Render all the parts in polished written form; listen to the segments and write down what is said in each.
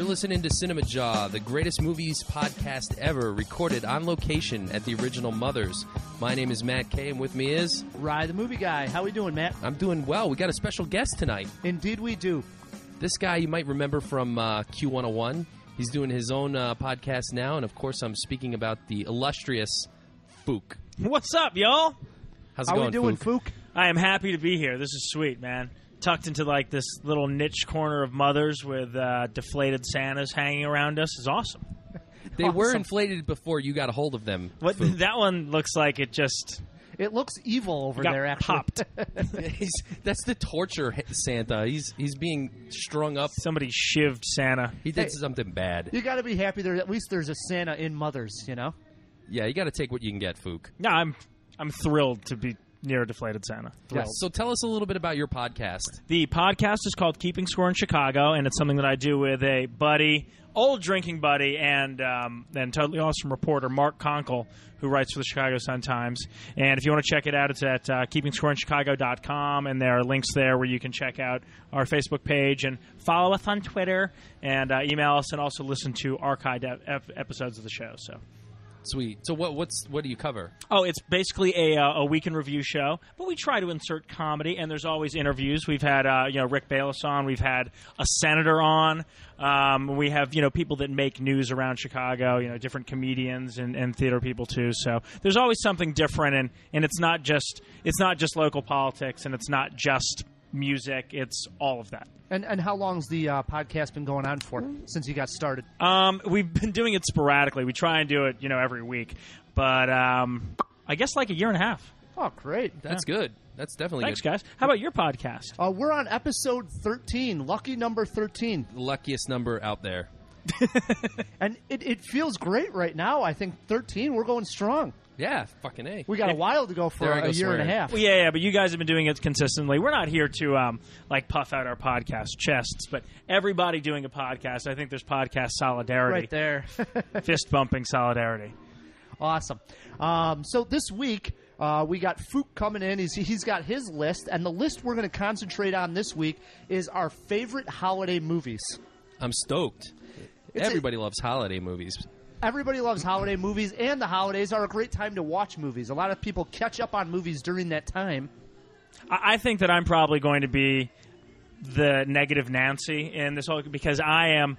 listening to Cinema Jaw, the greatest movies podcast ever, recorded on location at the original Mothers. My name is Matt Kay, and with me is... Rye, the movie guy. How we doing, Matt? I'm doing well. We got a special guest tonight. Indeed we do. This guy you might remember from Q101. He's doing his own podcast now, and of course I'm speaking about the illustrious Fook. What's up, y'all? How's it How going, we doing, Fook? Fook? I am happy to be here. This is sweet, man. Tucked into like this little niche corner of Mothers with deflated Santas hanging around us is awesome. They were inflated before you got a hold of them. What Fook. that one looks like it just It looks evil over got there, actually. popped. That's the torture Santa. He's being strung up. Somebody shivved Santa. He did something bad. You got to be happy there. At least there's a Santa in Mothers, you know? Yeah, you got to take what you can get, Fook. No, I'm thrilled to be near a deflated Santa. Thrilled. So tell us a little bit about your podcast. The podcast is called Keeping Score in Chicago, and it's something that I do with a buddy, old drinking buddy, and totally awesome reporter, Mark Conkle, who writes for the Chicago Sun-Times. And if you want to check it out, it's at keepingscoreinschicago.com, and there are links there where you can check out our Facebook page and follow us on Twitter and email us, and also listen to archived episodes of the show. So. Sweet. So what do you cover? Oh, it's basically a week in review show, but we try to insert comedy, and there's always interviews. We've had Rick Bayless on, we've had a senator on, we have people that make news around Chicago, different comedians and theater people too. So there's always something different, and it's not just local politics, and it's not just music. It's all of that. And how long's the podcast been going on for since you got started? We've been doing it sporadically. We try and do it, every week. But I guess like a year and a half. Oh, great. That's good. That's definitely Thanks, good. guys. How about your podcast? We're on episode 13, lucky number 13. The luckiest number out there. And it feels great right now. I think 13, we're going strong. Yeah, fucking A. We got a while to go for a year and a half. Well, yeah, but you guys have been doing it consistently. We're not here to puff out our podcast chests, but everybody doing a podcast, I think there's podcast solidarity. Right there. Fist bumping solidarity. Awesome. So this week, we got Fook coming in. He's got his list, and the list we're going to concentrate on this week is our favorite holiday movies. I'm stoked. Everybody loves holiday movies. Everybody loves holiday movies, and the holidays are a great time to watch movies. A lot of people catch up on movies during that time. I think that I'm probably going to be the negative Nancy in this whole, because I'm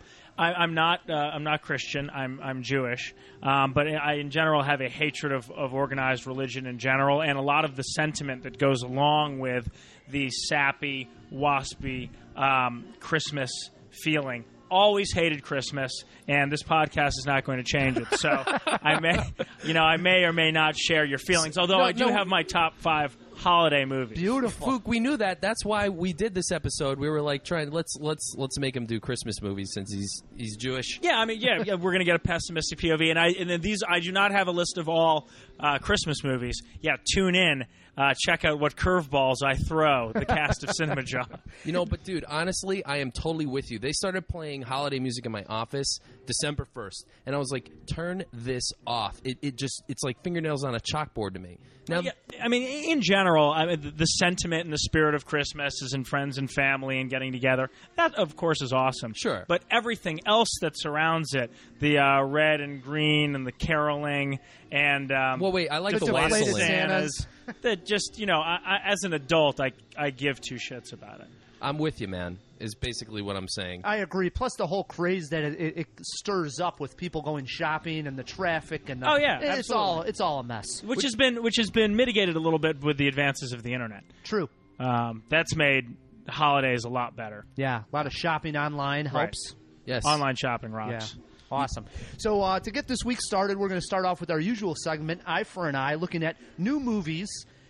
not Christian. I'm Jewish, but I in general have a hatred of organized religion in general, and a lot of the sentiment that goes along with the sappy, waspy Christmas feeling. Always hated Christmas, and this podcast is not going to change it. So I may or may not share your feelings. Although I do have my top 5 holiday movies. Beautiful. Fook, we knew that. That's why we did this episode. We were like let's make him do Christmas movies since he's Jewish. Yeah, we're going to get a pessimistic POV, and then these I do not have a list of all Christmas movies. Yeah, tune in. Check out what curveballs I throw, the cast of Cinema Jaw. But dude, honestly, I am totally with you. They started playing holiday music in my office December 1st, and I was like, turn this off. It's like fingernails on a chalkboard to me. Now, yeah, in general, the sentiment and the spirit of Christmas is in friends and family and getting together. That, of course, is awesome. Sure. But everything else that surrounds it, the red and green and the caroling and wait, I like the whistling. Santas. That just, I, as an adult, I give 2 shits about it. I'm with you, man, is basically what I'm saying. I agree. Plus the whole craze that it stirs up with people going shopping and the traffic and it's all a mess. Which has been mitigated a little bit with the advances of the internet. True. That's made the holidays a lot better. Yeah, a lot of shopping online helps. Right. Yes. Online shopping rocks. Yeah. Awesome. So to get this week started, we're going to start off with our usual segment, Eye for an Eye, looking at new movies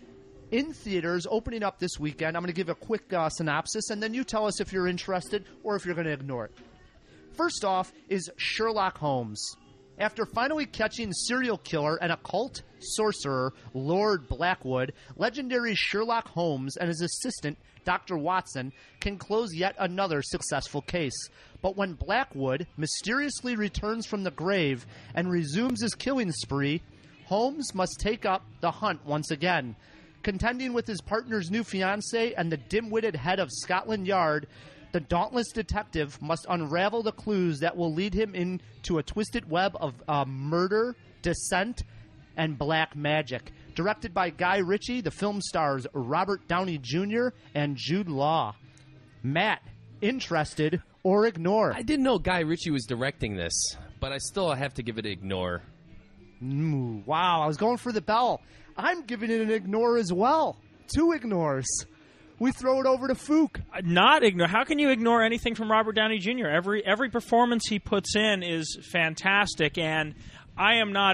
in theaters opening up this weekend. I'm going to give a quick synopsis, and then you tell us if you're interested or if you're going to ignore it. First off is Sherlock Holmes. After finally catching serial killer and occult sorcerer Lord Blackwood, legendary Sherlock Holmes and his assistant, Dr. Watson, can close yet another successful case. But when Blackwood mysteriously returns from the grave and resumes his killing spree, Holmes must take up the hunt once again. Contending with his partner's new fiancée and the dim-witted head of Scotland Yard, The dauntless detective must unravel the clues that will lead him into a twisted web of murder, dissent, and black magic. Directed by Guy Ritchie, the film stars Robert Downey Jr. and Jude Law. Matt, interested or ignore? I didn't know Guy Ritchie was directing this, but I still have to give it an ignore. Wow, I was going for the bell. I'm giving it an ignore as well. 2 ignores. We throw it over to Fook. Not ignore. How can you ignore anything from Robert Downey Jr.? Every performance he puts in is fantastic, and I am not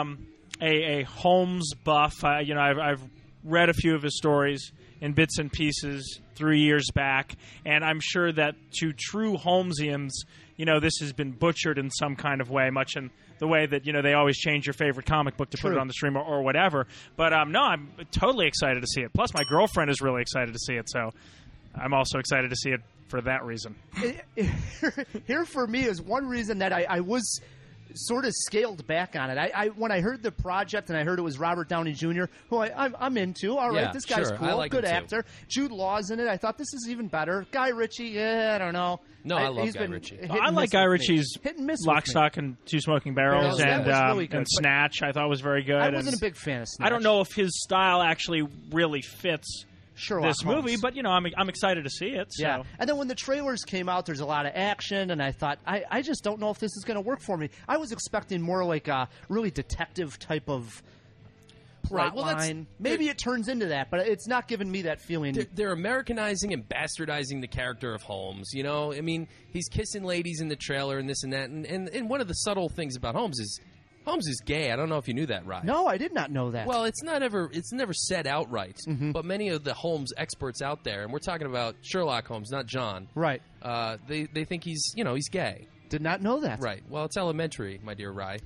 a Holmes buff. I've read a few of his stories in bits and pieces 3 years back, and I'm sure that to true Holmesians, this has been butchered in some kind of way, much in the way that they always change your favorite comic book to put it on the stream or whatever. But no, I'm totally excited to see it. Plus, my girlfriend is really excited to see it, so I'm also excited to see it for that reason. Here for me is one reason that I was sort of scaled back on it. I when I heard the project and I heard it was Robert Downey Jr., who I'm into. All right, Yeah, this guy's sure. cool, I like good him too. actor. Jude Law's in it. I thought this is even better. Guy Ritchie, I don't know. No, I love he's Guy been Ritchie. hit I and like miss Guy with me. Ritchie's Hit and miss with Lock, me. Stock, and Two Smoking Barrels that was really good, and but- Snatch. I thought was very good. I wasn't and a big fan of Snatch. I don't know if his style actually really fits Sherlock this movie, Holmes. but I'm excited to see it. So. Yeah, and then when the trailers came out, there's a lot of action, and I thought, I just don't know if this is going to work for me. I was expecting more like a really detective type of plot Right, well, that's- line. Maybe it turns into that, but it's not giving me that feeling. They're Americanizing and bastardizing the character of Holmes. I mean, he's kissing ladies in the trailer and this and that. And one of the subtle things about Holmes is gay. I don't know if you knew that, Ryan. No, I did not know that. Well, it's never said outright. But many of the Holmes experts out there, and we're talking about Sherlock Holmes, not John. Right. They think he's gay. Did not know that. Right. Well, it's elementary, my dear Rye.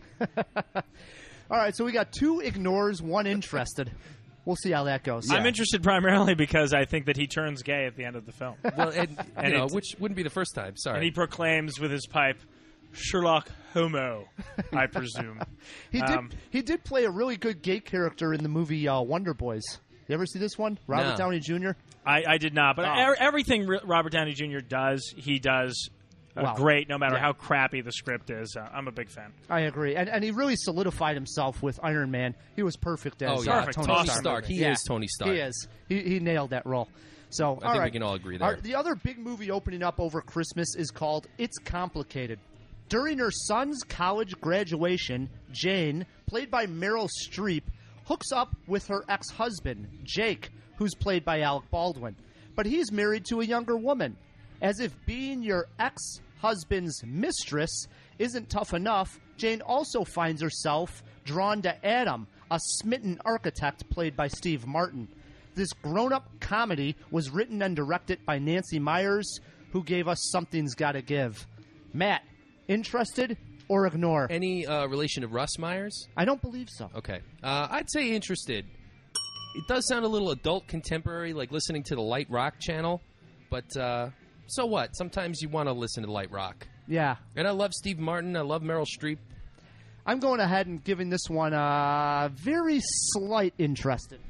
All right, so we got 2 ignores, 1 interested. We'll see how that goes. I'm interested primarily because I think that he turns gay at the end of the film. Well, and it's- which wouldn't be the first time. Sorry. And he proclaims with his pipe, Sherlock Homo, I presume. He did play a really good gay character in the movie Wonder Boys. You ever see this one? Robert No. Downey Jr.? I did not, but Oh. everything Robert Downey Jr. does, he does Wow. great, no matter Yeah. how crappy the script is. I'm a big fan. I agree. And he really solidified himself with Iron Man. He was perfect as Oh, yeah. Perfect. Tony Tony Stark. Stark. He is Tony Stark. He is. He nailed that role. So I think we can all agree there. The other big movie opening up over Christmas is called It's Complicated. During her son's college graduation, Jane, played by Meryl Streep, hooks up with her ex-husband, Jake, who's played by Alec Baldwin. But he's married to a younger woman. As if being your ex-husband's mistress isn't tough enough, Jane also finds herself drawn to Adam, a smitten architect played by Steve Martin. This grown-up comedy was written and directed by Nancy Myers, who gave us Something's Gotta Give. Matt, interested or ignore? Any relation to Russ Myers? I don't believe so. Okay. I'd say interested. It does sound a little adult contemporary, like listening to the Light Rock channel. But so what? Sometimes you want to listen to Light Rock. Yeah. And I love Steve Martin. I love Meryl Streep. I'm going ahead and giving this one a very slight interested.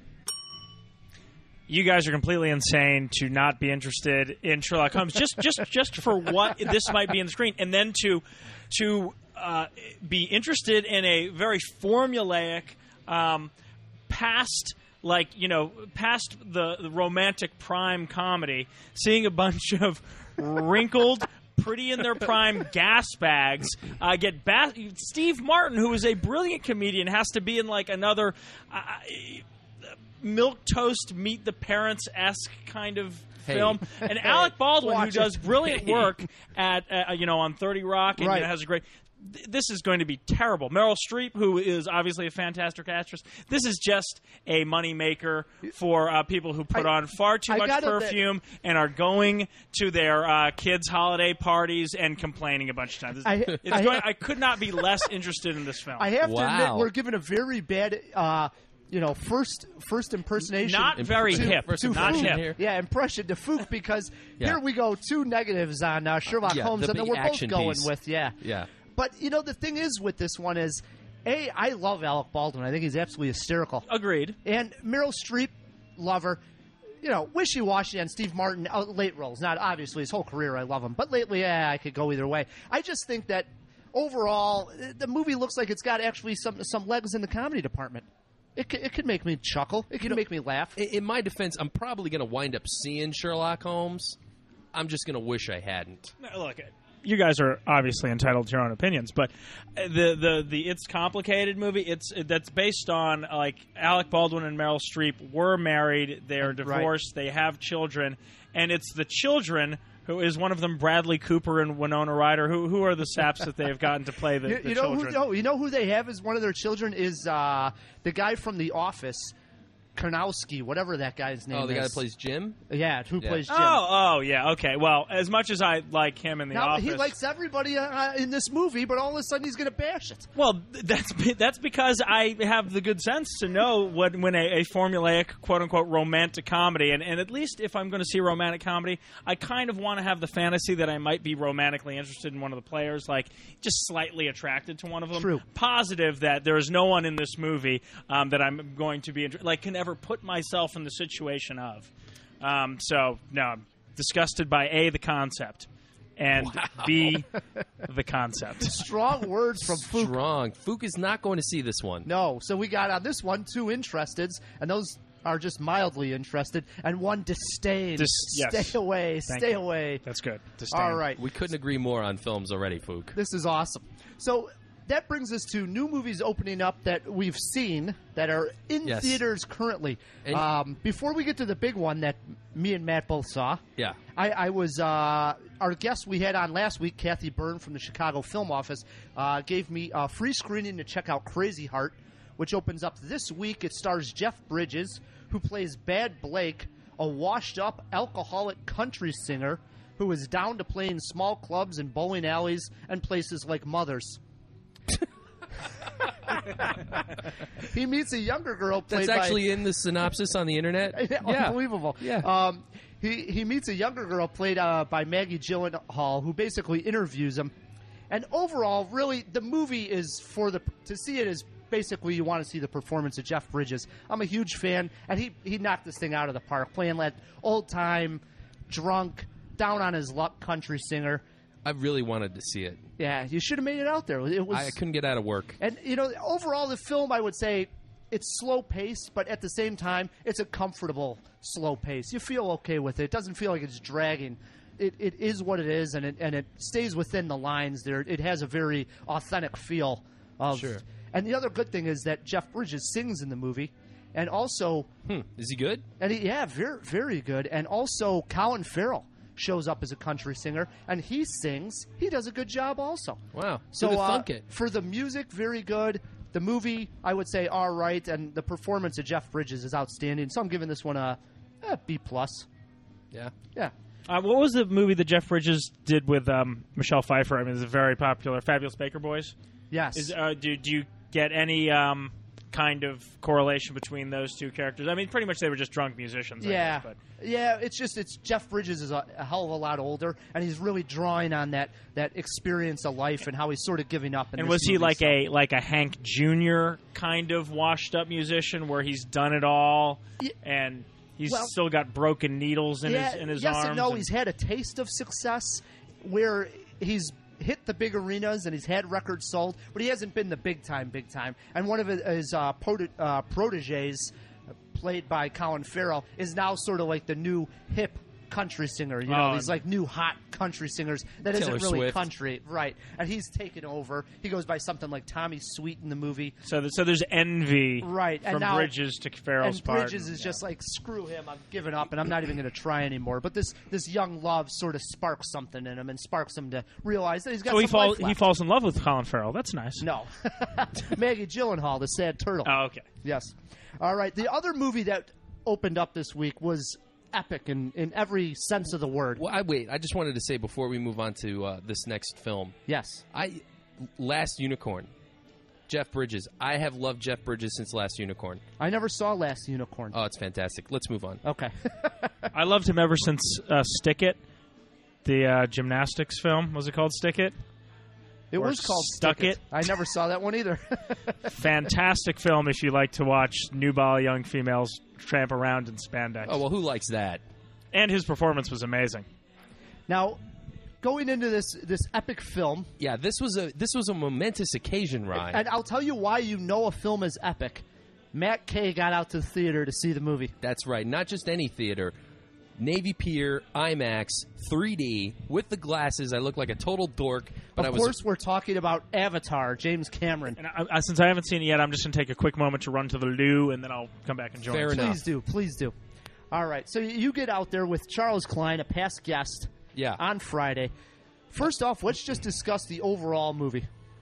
You guys are completely insane to not be interested in Sherlock Holmes just for what this might be in the screen, and then to be interested in a very formulaic, past the romantic prime comedy, seeing a bunch of wrinkled, pretty in their prime gas bags Steve Martin, who is a brilliant comedian, has to be in like another milk toast meet the parents-esque kind of film, and Alec Baldwin, who Watch does it. brilliant work at on 30 Rock, and Right. has a great. This is going to be terrible. Meryl Streep, who is obviously a fantastic actress, this is just a moneymaker for people who put on far too I much gotta perfume and are going to their kids' holiday parties and complaining a bunch of times. I could not be less interested in this film. I have to admit, Wow. we're given a very bad, first impersonation. Not very hip. First Not impression hip. here. Yeah, impression to Fook, because Yeah. here we go, 2 negatives on Sherlock Yeah, Holmes, the and then big we're both action going piece. with, yeah. But, the thing is with this one is, I love Alec Baldwin. I think he's absolutely hysterical. Agreed. And Meryl Streep, love her. wishy-washy on Steve Martin. Late roles, not obviously his whole career. I love him, but lately, I could go either way. I just think that overall, the movie looks like it's got actually some legs in the comedy department. It could make me chuckle. It could make me laugh. In my defense, I'm probably going to wind up seeing Sherlock Holmes. I'm just going to wish I hadn't. Look, you guys are obviously entitled to your own opinions, but the It's Complicated movie, that's based on, like, Alec Baldwin and Meryl Streep were married, they're divorced, They have children, and it's the children who is one of them Bradley Cooper and Winona Ryder, who are the saps that they've gotten to play the children. You know who they have as one of their children is the guy from The Office, Karnowski, whatever that guy's name is. Oh, the guy that plays Jim? Yeah, who plays Jim. Oh, yeah, okay. Well, as much as I like him in The Office... He likes everybody in this movie, but all of a sudden he's going to bash it. Well, that's because I have the good sense to know when a formulaic, quote-unquote, romantic comedy, and at least if I'm going to see a romantic comedy, I kind of want to have the fantasy that I might be romantically interested in one of the players, like just slightly attracted to one of them. True. Positive that there is no one in this movie that I'm going to be can ever put myself in the situation of. So, no, I'm disgusted by A, the concept, and B, the concept. Strong words from Fook. Strong. Fook is not going to see this one. No, so we got on this one 2 interesteds, and those are just mildly interested, and 1 disdain. Yes. Stay away, stay away. That's good. Disdain. All right. We couldn't agree more on films already, Fook. This is awesome. So that brings us to new movies opening up that we've seen that are in theaters currently. Before we get to the big one that me and Matt both saw, I was our guest we had on last week, Kathy Byrne from the Chicago Film Office, gave me a free screening to check out Crazy Heart, which opens up this week. It stars Jeff Bridges, who plays Bad Blake, a washed-up alcoholic country singer who is down to play in small clubs and bowling alleys and places like Mother's. He meets a younger girl played That's actually in the synopsis on the internet? Unbelievable. Yeah. He meets a younger girl played by Maggie Gyllenhaal, who basically interviews him. And overall, really, the movie is to see it is basically you want to see the performance of Jeff Bridges. I'm a huge fan, and he knocked this thing out of the park, playing that old-time, drunk, down on his luck country singer. I really wanted to see it. Yeah, you should have made it out there. I couldn't get out of work. And, overall, the film, I would say, it's slow-paced, but at the same time, it's a comfortable slow pace. You feel okay with it. It doesn't feel like it's dragging. It is what it is, and it stays within the lines there. It has a very authentic feel. Sure. And the other good thing is that Jeff Bridges sings in the movie. And also... Is he good? And very, very good. And also, Colin Farrell shows up as a country singer, and he sings. He does a good job also. Wow. So thunk it. For the music, very good. The movie, I would say, all right, and the performance of Jeff Bridges is outstanding. So I'm giving this one a B+. Yeah. Yeah. What was the movie that Jeff Bridges did with Michelle Pfeiffer? I mean, it's a very popular Fabulous Baker Boys. Yes. Do you get any kind of correlation between those two characters? I mean, pretty much they were just drunk musicians. Yeah. I guess, but. Yeah, it's Jeff Bridges is a hell of a lot older, and he's really drawing on that experience of life and how he's sort of giving up. And was he like a Hank Jr. kind of washed up musician where he's done it all and he's still got broken needles in his yes arms? And no, he's had a taste of success where he's hit the big arenas and he's had records sold, but he hasn't been the big time. And one of his proteges, played by Colin Farrell, is now sort of like the new hip country singer. These like new hot country singers that Taylor isn't really Swift. country, right? And he's taken over. He goes by something like Tommy Sweet in the movie. So there's envy, right? from Bridges to Farrell's and part. Bridges is just like, screw him, I'm giving up, and I'm not even going to try anymore. But this young love sort of sparks something in him and sparks him to realize that he's got. So he falls in love with Colin Farrell. That's nice. No, Maggie Gyllenhaal, the sad turtle. Oh, okay. Yes. All right. The other movie that opened up this week was epic in every sense of the word. Well, I just wanted to say before we move on to this next film. Yes. Last Unicorn. Jeff Bridges. I have loved Jeff Bridges since Last Unicorn. I never saw Last Unicorn. Oh, it's fantastic. Let's move on. Okay. I loved him ever since Stick It, the gymnastics film. Was it called Stick It? It was called Stuck It. I never saw that one either. Fantastic film if you like to watch nubile young females tramp around in spandex. Oh, well, who likes that? And his performance was amazing. Now, going into this epic film, Yeah, this was a momentous occasion, Ryan. and I'll tell you why you know a film is epic. Matt Kay got out to the theater to see the movie. That's right. Not just any theater. Navy Pier, IMAX, 3D, with the glasses. I look like a total dork. But Of course, we're talking about Avatar, James Cameron. And since I haven't seen it yet, I'm just going to take a quick moment to run to the loo, and then I'll come back and join. Fair enough. Please do. All right, so you get out there with Charles Klein, a past guest, Yeah. on Friday. First off, let's just discuss the overall movie.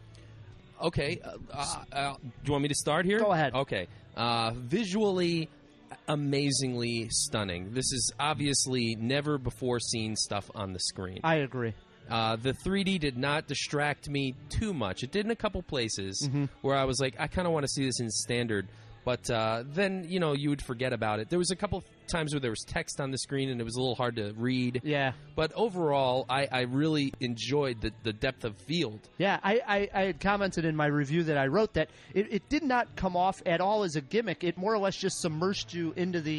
Okay. Do you want me to start here? Go ahead. Okay. Visually, amazingly stunning. This is obviously never before seen stuff on the screen. I agree. The 3D did not distract me too much. It did in a couple places where I was like, I kind of want to see this in standard. But then, you would forget about it. There was a couple times where there was text on the screen and it was a little hard to read. Yeah. But overall, I really enjoyed the depth of field. Yeah, I had commented in my review that I wrote that it did not come off at all as a gimmick. It more or less just submerged you into the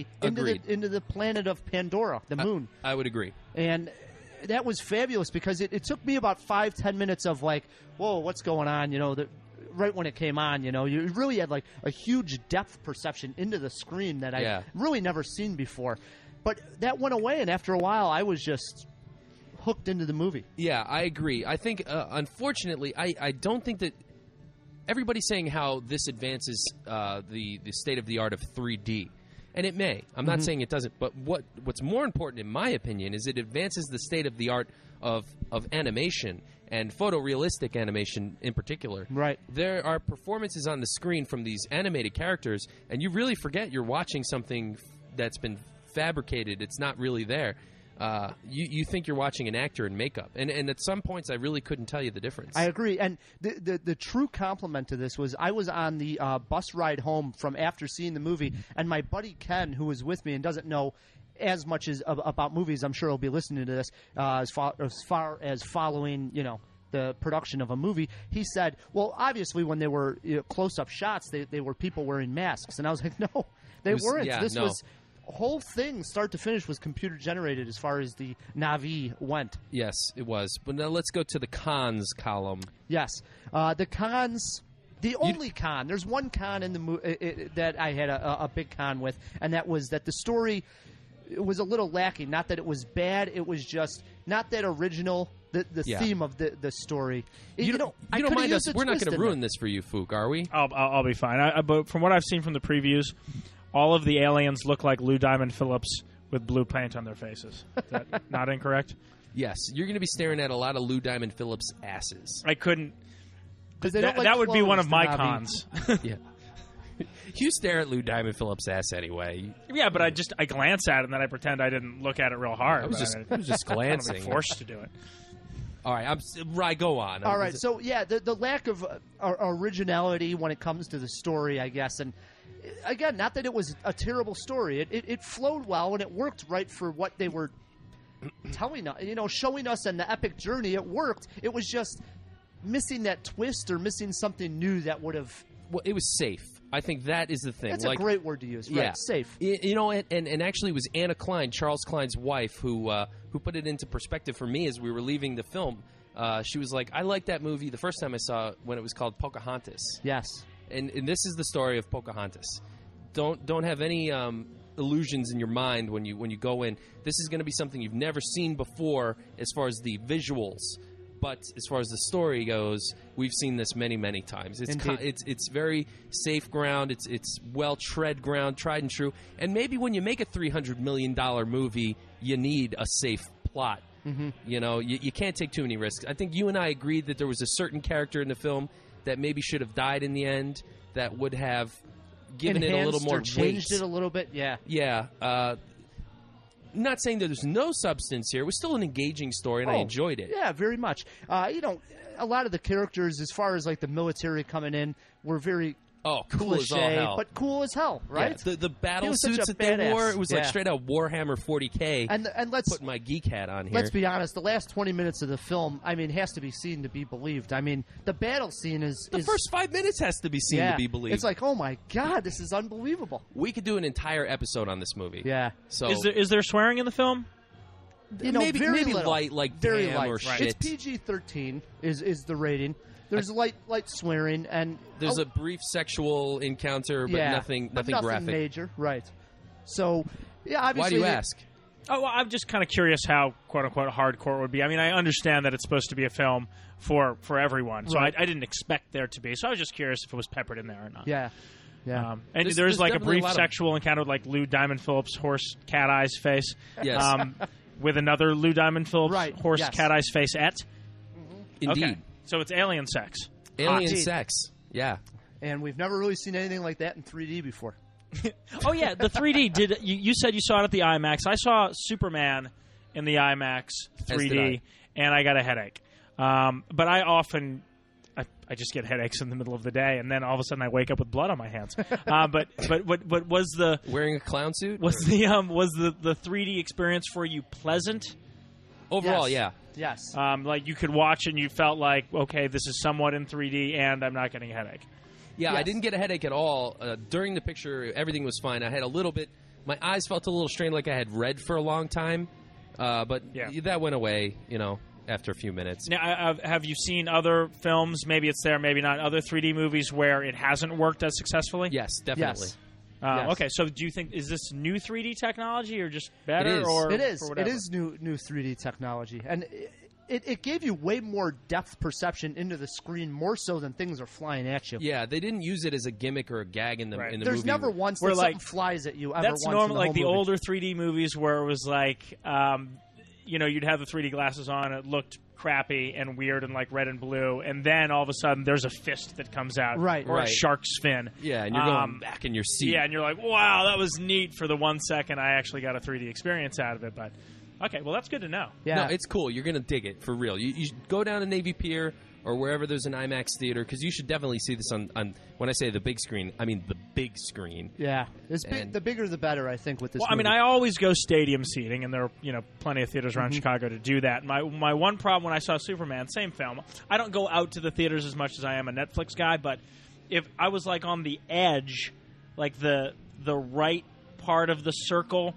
planet of Pandora, the moon. I would agree. And that was fabulous because it took me about 5-10 minutes of like, whoa, what's going on? Right when it came on, you really had like a huge depth perception into the screen that I really never seen before. But that went away, and after a while, I was just hooked into the movie. Yeah, I agree. I think, unfortunately, I don't think that everybody's saying how this advances the state of the art of 3D. And it may. I'm not saying it doesn't. But what's more important, in my opinion, is it advances the state of the art of animation and photorealistic animation in particular. Right. There are performances on the screen from these animated characters, and you really forget you're watching something that's been fabricated. It's not really there. You think you're watching an actor in makeup. And at some points, I really couldn't tell you the difference. I agree. And the true compliment to this was I was on the bus ride home from after seeing the movie, and my buddy Ken, who was with me and doesn't know as much as about movies, I'm sure he'll be listening to this, as far as following, the production of a movie, he said, well, obviously when they were close-up shots, they were people wearing masks. And I was like, no, they weren't. Yeah, this no. was... whole thing, start to finish, was computer generated as far as the Na'vi went. Yes, it was. But now let's go to the cons column. Yes. The cons... The only con, there's one con in the movie that I had a big con with, and that was that the story was a little lacking. Not that it was bad, it was just not that original, the theme of the story. You don't mind us? We're not going to ruin this for you, Fook, are we? I'll be fine. But from what I've seen from the previews, all of the aliens look like Lou Diamond Phillips with blue paint on their faces. Is that not incorrect? Yes. You're going to be staring at a lot of Lou Diamond Phillips asses. I couldn't... That would be one of my Na'vi. cons. Yeah. You stare at Lou Diamond Phillips' ass anyway. Yeah, but I glance at it and then I pretend I didn't look at it real hard. I was just I don't wanna glancing. be forced to do it. All right, right. Go on. All right, so yeah, the lack of originality when it comes to the story, I guess, and again, not that it was a terrible story. It flowed well and it worked right for what they were telling us, showing us in the epic journey. It worked. It was just missing that twist or missing something new that would have. Well, it was safe. I think that is the thing. That's a great word to use. Yeah, right, safe. And actually, it was Anna Klein, Charles Klein's wife, who put it into perspective for me as we were leaving the film. She was like, "I liked that movie the first time I saw it when it was called Pocahontas." Yes. And this is the story of Pocahontas. Don't have any illusions in your mind when you go in. This is going to be something you've never seen before as far as the visuals. But as far as the story goes, we've seen this many, many times. It's very safe ground. It's well tread ground, tried and true. And maybe when you make a $300 million movie, you need a safe plot. Mm-hmm. You can't take too many risks. I think you and I agreed that there was a certain character in the film that maybe should have died in the end that would have given it a little more weight. Changed it a little bit, yeah. Yeah. Not saying that there's no substance here. It was still an engaging story, and I enjoyed it. Yeah, very much. A lot of the characters, as far as like the military coming in, were very Oh, cool as all cliche, hell. but cool as hell, right? Yeah, the battle He was such suits a that they badass. wore, it was like Yeah. straight out Warhammer 40K. And let's putting my geek hat on here. let's be honest. The last 20 minutes of the film, I mean, has to be seen to be believed. I mean, the battle scene is the first 5 minutes has to be seen yeah, to be believed. It's like, oh my god, this is unbelievable. we could do an entire episode on this movie. Yeah. So Is there swearing in the film? You know, maybe very maybe little. light, like very damn light. or Right. shit. It's PG-13 is the rating. There's light swearing and There's a brief sexual encounter, but yeah, nothing but graphic. major, right? So, yeah, obviously. Why do you ask? Oh, well, I'm just kind of curious how "quote unquote" hardcore would be. I mean, I understand that it's supposed to be a film for everyone, so Right. I didn't expect there to be. So I was just curious if it was peppered in there or not. Yeah, yeah. And There's there's like a definitely a brief lot of- sexual encounter with like Lou Diamond Phillips' horse cat eyes face. Yes. With another Lou Diamond Phillips Right, horse yes. cat eyes face et. Indeed. Okay. So it's alien sex. Alien Hot. sex. Yeah. And we've never really seen anything like that in 3D before. Oh yeah, the 3D. Did you said you saw it at the IMAX? I saw Superman in the IMAX As did 3D, and I got a headache. But I often, I just get headaches in the middle of the day, and then all of a sudden I wake up with blood on my hands. But what was the Wearing a clown suit? was the 3D experience for you pleasant? Overall, Yes. yeah. Yes. Like you could watch and you felt like, okay, this is somewhat in 3D, and I'm not getting a headache. Yeah, I Yes. didn't get a headache at all. During the picture, everything was fine. I had a little bit... My eyes felt a little strained, like I had read for a long time. But Yeah. that went away, after a few minutes. Now, have you seen other films? Maybe it's there, maybe not. Other 3D movies where it hasn't worked as successfully. Yes, definitely. Yes. Yes. Okay, so do you think is this new 3D technology or just better? It is. Or It is. for It whatever? is new 3D technology, and it gave you way more depth perception into the screen, more so than things are flying at you. Yeah, they didn't use it as a gimmick or a gag in the Right. in the There's movie. never once Where, that like, something flies at you ever That's once normal, in like the whole movie. older 3D movies where it was like, you'd have the 3D glasses on, it looked crappy and weird and like red and blue, and then all of a sudden there's a fist that comes out, Right. or a Right. shark's fin. Yeah, and you're going back in your seat. Yeah, and you're like, wow, that was neat for the 1 second I actually got a 3D experience out of it. But okay, well that's good to know. Yeah. No, it's cool. You're gonna dig it for real. You should go down to Navy Pier or wherever there's an IMAX theater because you should definitely see this on. When I say the big screen, I mean the big screen. Yeah. It's And- the bigger the better, I think, with this Well, I mean, movie. I always go stadium seating, and there are plenty of theaters Mm-hmm. around Chicago to do that. My one problem when I saw Superman, same film, I don't go out to the theaters as much as I am a Netflix guy, but if I was like on the edge, like the right part of the circle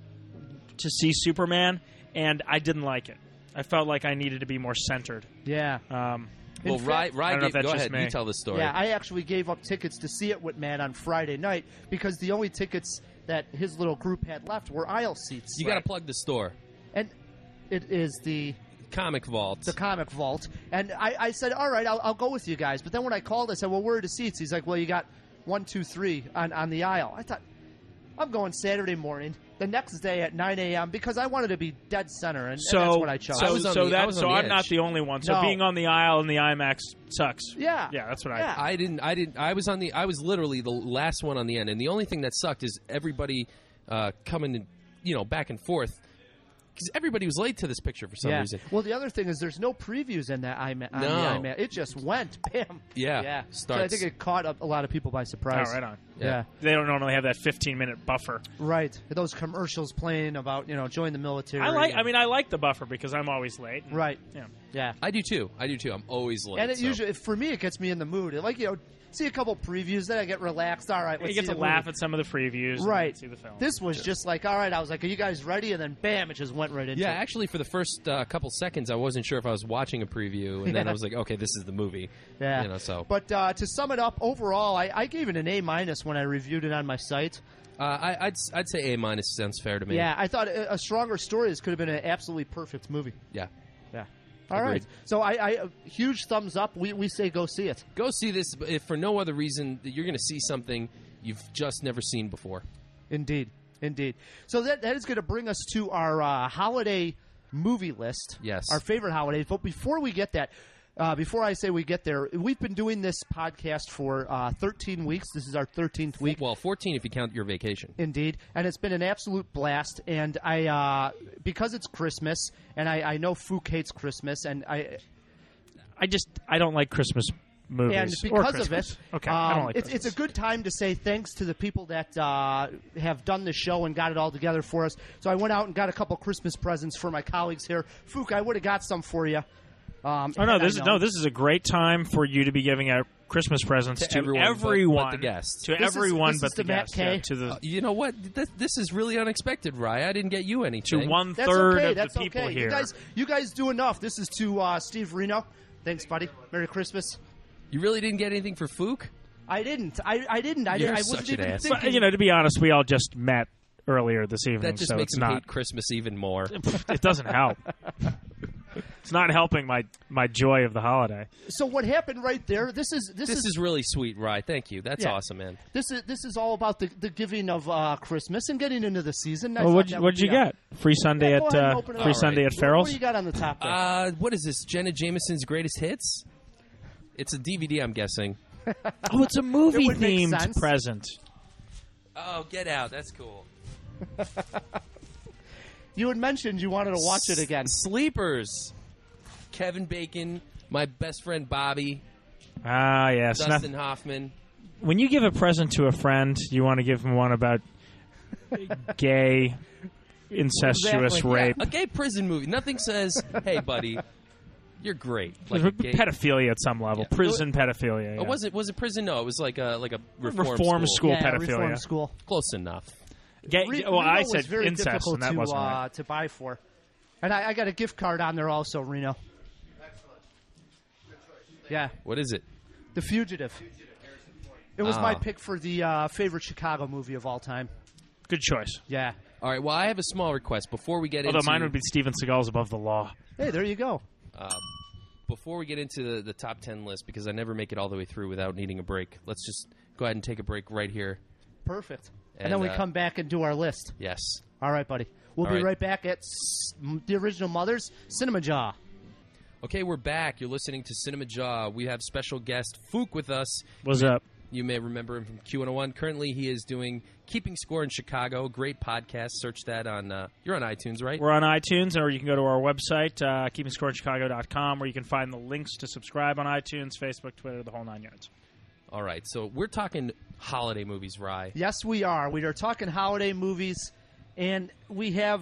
to see Superman, and I didn't like it. I felt like I needed to be more centered. Yeah. In Well, fact- Rye, I don't know if that's go just ahead. me. You tell the story. Yeah, I actually gave up tickets to see it with Matt on Friday night because the only tickets that his little group had left were aisle seats. You got to plug the store. And it is the Comic Vault. Comic Vault. And I said, all right, I'll go with you guys. But then when I called, I said, well, where are the seats? He's like, well, you got 1, 2, 3 on the aisle. I thought, I'm going Saturday morning, the next day at 9 a.m. because I wanted to be dead center, and So that's what I chose. I was on the- I was on the I'm not edge. the only one. So No. being on the aisle in the IMAX sucks. yeah. Yeah, that's what Yeah. I. I was literally the last one on the end, and the only thing that sucked is everybody coming, back and forth because everybody was late to this picture for some Yeah. reason. Well, the other thing is there's no previews in that IMAX. On No. the IMAX. It just went, bam. Yeah. Yeah. So I Starts. think it caught up a lot of people by Oh, surprise. right on. Yeah. They don't normally have that 15-minute buffer. Right. Those commercials playing about, join the military. I like the buffer because I'm always late. Right. Yeah. Yeah. I do too. I'm always late. And it so. usually, for me, it gets me in the mood. Like, see a couple previews, then I get relaxed. All right, let's You get see to the laugh movie. at some of the previews. Right. And see the film. This was just like, all right, I was like, are you guys ready? And then, bam, it just went right into Yeah, it. actually, for the first couple seconds, I wasn't sure if I was watching a preview, and then Yeah. I was like, okay, this is the movie. Yeah. So. But to sum it up, overall, I gave it an A- when I reviewed it on my site. I'd say A- sounds fair to me. Yeah, I thought a stronger story. This could have been an absolutely perfect movie. Yeah. Yeah. All right. Agreed. So I huge thumbs up. We say go see it. Go see this if for no other reason that you're going to see something you've just never seen before. Indeed. So that is going to bring us to our holiday movie list. Yes. Our favorite holidays. But before we get that, before I say we get there, we've been doing this podcast for 13 weeks. This is our 13th week. Well, 14 if you count your vacation. Indeed, and it's been an absolute blast. And I, because it's Christmas, and I know Fook hates Christmas, and I don't like Christmas movies. And or because of Christmas. it, Okay, I don't like it's a Christmas. good time to say thanks to the people that have done the show and got it all together for us. So I went out and got a couple Christmas presents for my colleagues here. Fook, I would have got some for you. Oh no! This is a great time for you to be giving out Christmas presents to everyone, but the guests. To This is- everyone this but is the to Matt guests. K. Yeah, to the You know what? This is really unexpected, Rye. I didn't get you anything. to one That's third okay. of That's the people okay. here. You guys do enough. This is to Steve Reno. Thanks, buddy. Merry Christmas. You really didn't get anything for Fook? I didn't. I didn't. I You're wasn't such an even ass. thinking. But, to be honest, we all just met earlier this evening, That just so makes it's him not. hate Christmas even more. It doesn't help. It's not helping my joy of the holiday. So what happened right there? This This is really sweet, Rye. Thank you. That's Yeah. awesome, man. This is all about the giving of Christmas and getting into the season. I Well, thought that what'd would you be a- get? Free Sunday Yeah, go ahead and at open it Free up. Sunday at What Farrell's. do you got on the top there? What is this? Jenna Jameson's Greatest Hits? It's a DVD, I'm guessing. Oh, it's a movie It would make themed sense. present. Oh, get out. That's cool. You had mentioned you wanted to watch it again. Sleepers. Kevin Bacon, my best friend Bobby, Ah, yes. Dustin Hoffman. When you give a present to a friend, you want to give them one about gay, incestuous Exactly, rape. A gay prison movie. Nothing says, hey, buddy, you're great. Like a gay, Pedophilia at some level. Yeah. Prison pedophilia. Yeah. Oh, was it prison? No, it was like a Reform school Yeah, pedophilia. Reform school. Close enough. Gay, Reno I was said very incest, difficult and that wasn't right. to buy for. And I got a gift card on there also, Reno. Yeah, What is it? The Fugitive. It was my pick for the favorite Chicago movie of all time. Good choice. Yeah. All right, well, I have a small request before we get Although into mine would be Steven Seagal's Above the Law. Hey, there you go. before we get into the top 10 list, because I never make it all the way through without needing a break. Let's just go ahead and take a break right here. Perfect. And then we come back and do our list. Yes. All right, buddy. We'll All be right. right back at the Original Mothers Cinema Jaw. Okay, we're back. You're listening to Cinema Jaw. We have special guest Fook with us. What's up? You may remember him from Q101. Currently, he is doing Keeping Score in Chicago. Great podcast. Search that on. You're on iTunes, right? We're on iTunes, or you can go to our website, keepingscorechicago.com, where you can find the links to subscribe on iTunes, Facebook, Twitter, the whole 9 yards. All right. So we're talking holiday movies, Rye. Yes, we are. We are talking holiday movies, and we have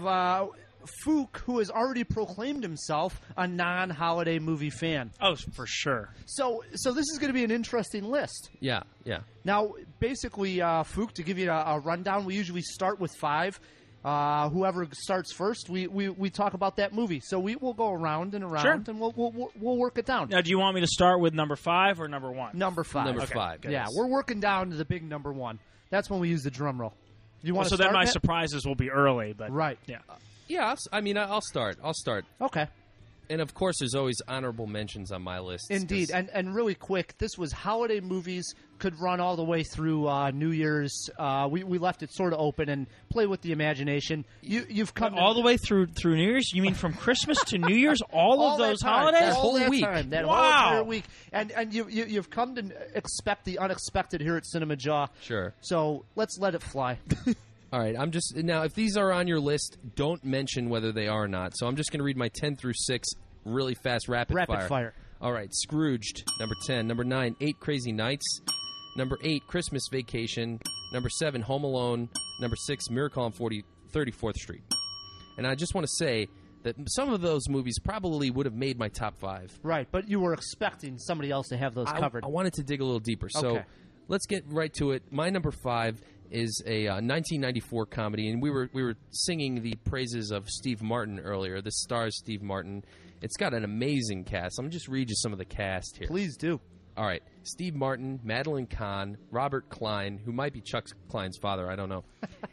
Fook, who has already proclaimed himself a non-holiday movie fan. Oh, for sure. So this is going to be an interesting list. Yeah, yeah. Now, basically, Fook, to give you a rundown, we usually start with 5. Whoever starts first, we talk about that movie. So we'll go around and around, Sure. and we'll work it down. Now, do you want me to start with number 5 or number 1? Number 5. Number Okay, 5. good. Yeah, we're working down to the big number 1. That's when we use the drum roll. You want So to then start, my Matt? surprises will be early, but Right. yeah. Yeah, I'll start. I'll start. Okay. And of course, there's always honorable mentions on my list. Indeed, 'cause- and really quick, this was holiday movies could run all the way through New Year's. We left it sort of open and play with the imagination. You've come All the way through New Year's? You mean from Christmas to New Year's? All of that those time, holidays? that whole that week. time, that Wow. whole entire week, and you've come to expect the unexpected here at Cinema Jaw. Sure. So let's let it fly. All right, I'm just now. If these are on your list, don't mention whether they are or not. So I'm just going to read my 10 through 6 really fast, rapid fire. All right, Scrooged, number 10. Number 9, 8 Crazy Nights. Number 8, Christmas Vacation. Number 7, Home Alone. Number 6, Miracle on 34th Street. And I just want to say that some of those movies probably would have made my top 5. Right, but you were expecting somebody else to have those covered. I wanted to dig a little deeper. So Okay. let's get right to it. My number 5 is a 1994 comedy, and we were singing the praises of Steve Martin earlier. This stars Steve Martin. It's got an amazing cast. I'm just read you some of the cast here. Please do. All right, Steve Martin, Madeline Kahn, Robert Klein, who might be Chuck Klein's father, I don't know.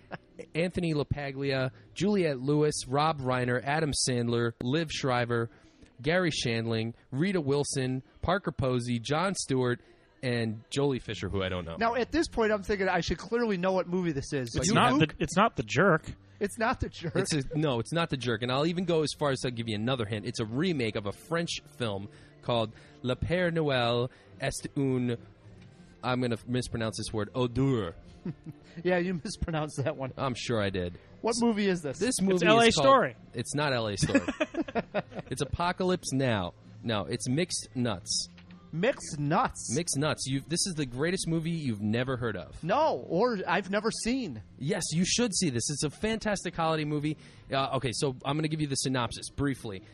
Anthony LaPaglia, Juliette Lewis, Rob Reiner, Adam Sandler, Liv Shriver, Gary Shandling, Rita Wilson, Parker Posey, Jon Stewart, and Jolie Fisher, who I don't know. Now, at this point, I'm thinking I should clearly know what movie this is. It's You, not Luke? it's not the jerk. It's not the jerk. No, it's not The Jerk. And I'll even go as far as to give you another hint. It's a remake of a French film called Le Père Noël est une, I'm going to mispronounce this word, odeur. Yeah, you mispronounced that one. I'm sure I did. What movie is this? This movie LA is called- Story. It's not LA Story. It's Apocalypse Now. No, it's Mixed Nuts. Mixed Nuts. Mixed Nuts. This is the greatest movie you've never heard of. No, or I've never seen. Yes, you should see this. It's a fantastic holiday movie. Okay, so I'm going to give you the synopsis briefly.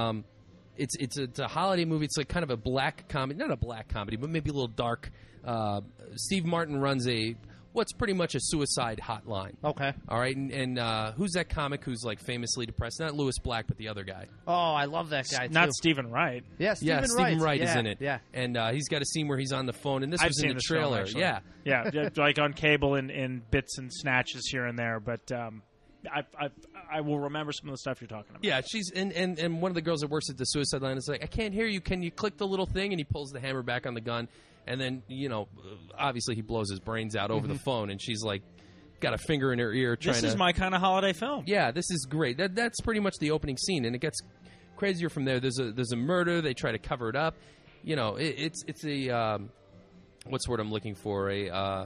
It's a holiday movie. It's like kind of a black comedy, not a black comedy, but maybe a little dark. Steve Martin runs what's pretty much a suicide hotline. Okay. All right, and who's that comic who's like famously depressed? Not Lewis Black, but the other guy. Oh, I love that guy too. Not Stephen Wright. Yeah, Stephen Wright is in it. Yeah, and he's got a scene where he's on the phone, and this I've was in seen the this film, trailer. actually. Yeah, like on cable in bits and snatches here and there. But I will remember some of the stuff you're talking about. Yeah, she's and one of the girls that works at the suicide line is like, I can't hear you. Can you click the little thing? And he pulls the hammer back on the gun, and then obviously he blows his brains out over the phone, and she's like, got a finger in her ear trying to. This is my kind of holiday film. Yeah, this is great. That's pretty much the opening scene, and it gets crazier from there. There's a murder. They try to cover it up. It's a what's the word I'm looking for? A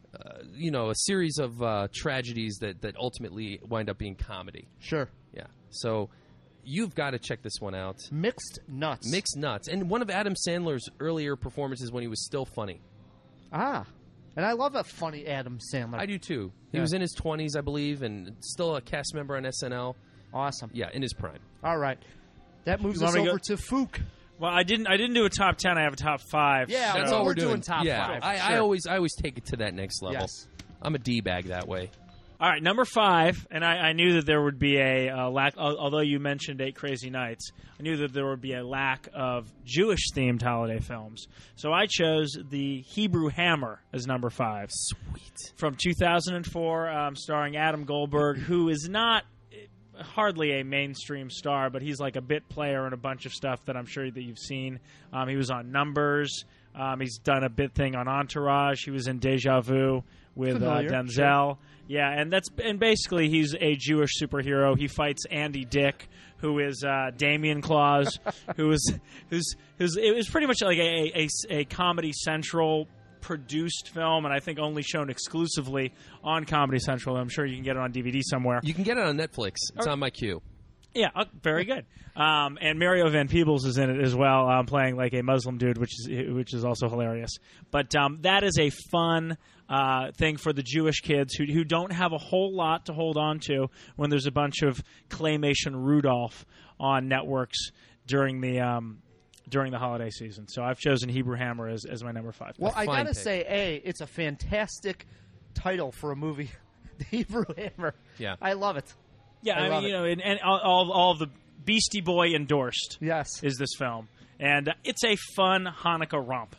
series of tragedies that ultimately wind up being comedy. Sure. Yeah. So you've got to check this one out. Mixed Nuts. Mixed Nuts. And one of Adam Sandler's earlier performances when he was still funny. Ah. And I love a funny Adam Sandler. I do too. He Yeah. was in his 20s, I believe, and still a cast member on SNL. Awesome. Yeah, in his prime. All right. That moves You us want me to over to Fook. Well, I didn't do a top 10. I have a top 5. Yeah, so. That's all we're we're doing. top yeah, 5. I Sure. always take it to that next level. Yes. I'm a D-bag that way. All right, number 5, and I knew that there would be a lack, although you mentioned 8 Crazy Nights, I knew that there would be a lack of Jewish-themed holiday films. So I chose The Hebrew Hammer as number 5. Sweet. From 2004, starring Adam Goldberg, who is not hardly a mainstream star, but he's like a bit player in a bunch of stuff that I'm sure that you've seen. He was on Numbers. He's done a bit thing on Entourage. He was in Deja Vu with Denzel. Sure. Yeah, and basically he's a Jewish superhero. He fights Andy Dick, who is Damien Claus, who's it was pretty much like a Comedy Central produced film, and I think only shown exclusively on Comedy Central. I'm sure you can get it on DVD somewhere. You can get it on Netflix. It's on my queue. Yeah, very good. And Mario Van Peebles is in it as well, playing like a Muslim dude, which is also hilarious. But that is a fun thing for the Jewish kids who don't have a whole lot to hold on to when there's a bunch of claymation Rudolph on networks during the holiday season. So I've chosen Hebrew Hammer as my number 5. Well, I fine got to pick. say, it's a fantastic title for a movie. The Hebrew Hammer. Yeah. I love it. Yeah, I I love mean, and all of the Beastie Boy endorsed Yes. is this film. And it's a fun Hanukkah romp.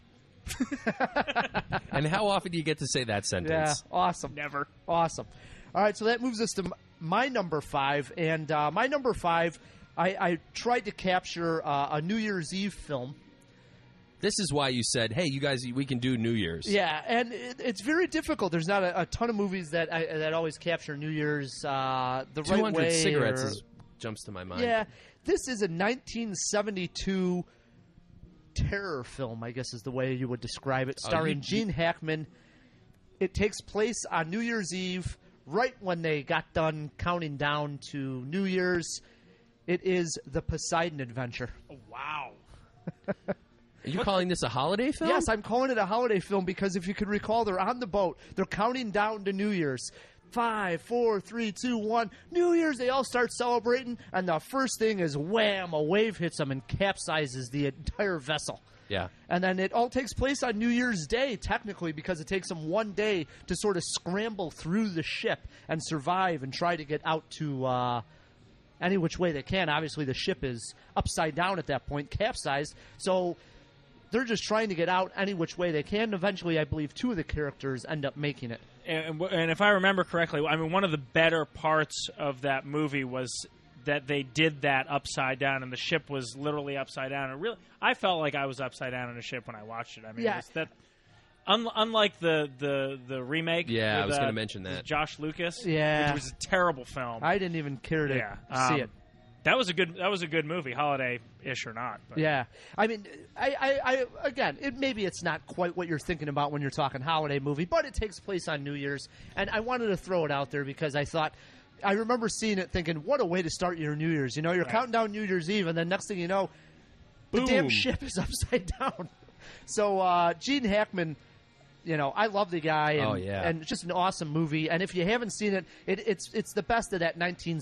And how often do you get to say that Yeah. sentence? Awesome. Never. Awesome. All right, so that moves us to my number 5. And my number 5, I tried to capture a New Year's Eve film. This is why you said, hey, you guys, we can do New Year's. Yeah, and it's very difficult. There's not a ton of movies that always capture New Year's the right 200 way. cigarettes jumps to my mind. Yeah, this is a 1972 terror film, I guess is the way you would describe it, starring Gene Hackman. It takes place on New Year's Eve, right when they got done counting down to New Year's. It is The Poseidon Adventure. Oh, wow. Are you calling this a holiday film? Yes, I'm calling it a holiday film because if you could recall, they're on the boat. They're counting down to New Year's. 5, 4, 3, 2, 1. New Year's, they all start celebrating, and the first thing is wham, a wave hits them and capsizes the entire vessel. Yeah. And then it all takes place on New Year's Day, technically, because it takes them one day to sort of scramble through the ship and survive and try to get out to any which way they can. Obviously, the ship is upside down at that point, capsized. So they're just trying to get out any which way they can. Eventually, I believe 2 of the characters end up making it. And if I remember correctly, I mean, one of the better parts of that movie was that they did that upside down, and the ship was literally upside down. And really, I felt like I was upside down in a ship when I watched it. I mean, Yeah. it was that unlike the remake. Yeah, with, I was gonna mention that. with Josh Lucas. Yeah. which was a terrible film. I didn't even care to Yeah. see it. That was a good movie, holiday-ish or not. But. Yeah, I mean, I again, maybe it's not quite what you're thinking about when you're talking holiday movie, but it takes place on New Year's, and I wanted to throw it out there because I remember seeing it thinking, what a way to start your New Year's. You know, you're counting down New Year's Eve, and then next thing you know, The damn Boom. ship is upside down. So Gene Hackman, I love the guy. And, Oh, yeah. and it's just an awesome movie. And if you haven't seen it, it's the best of that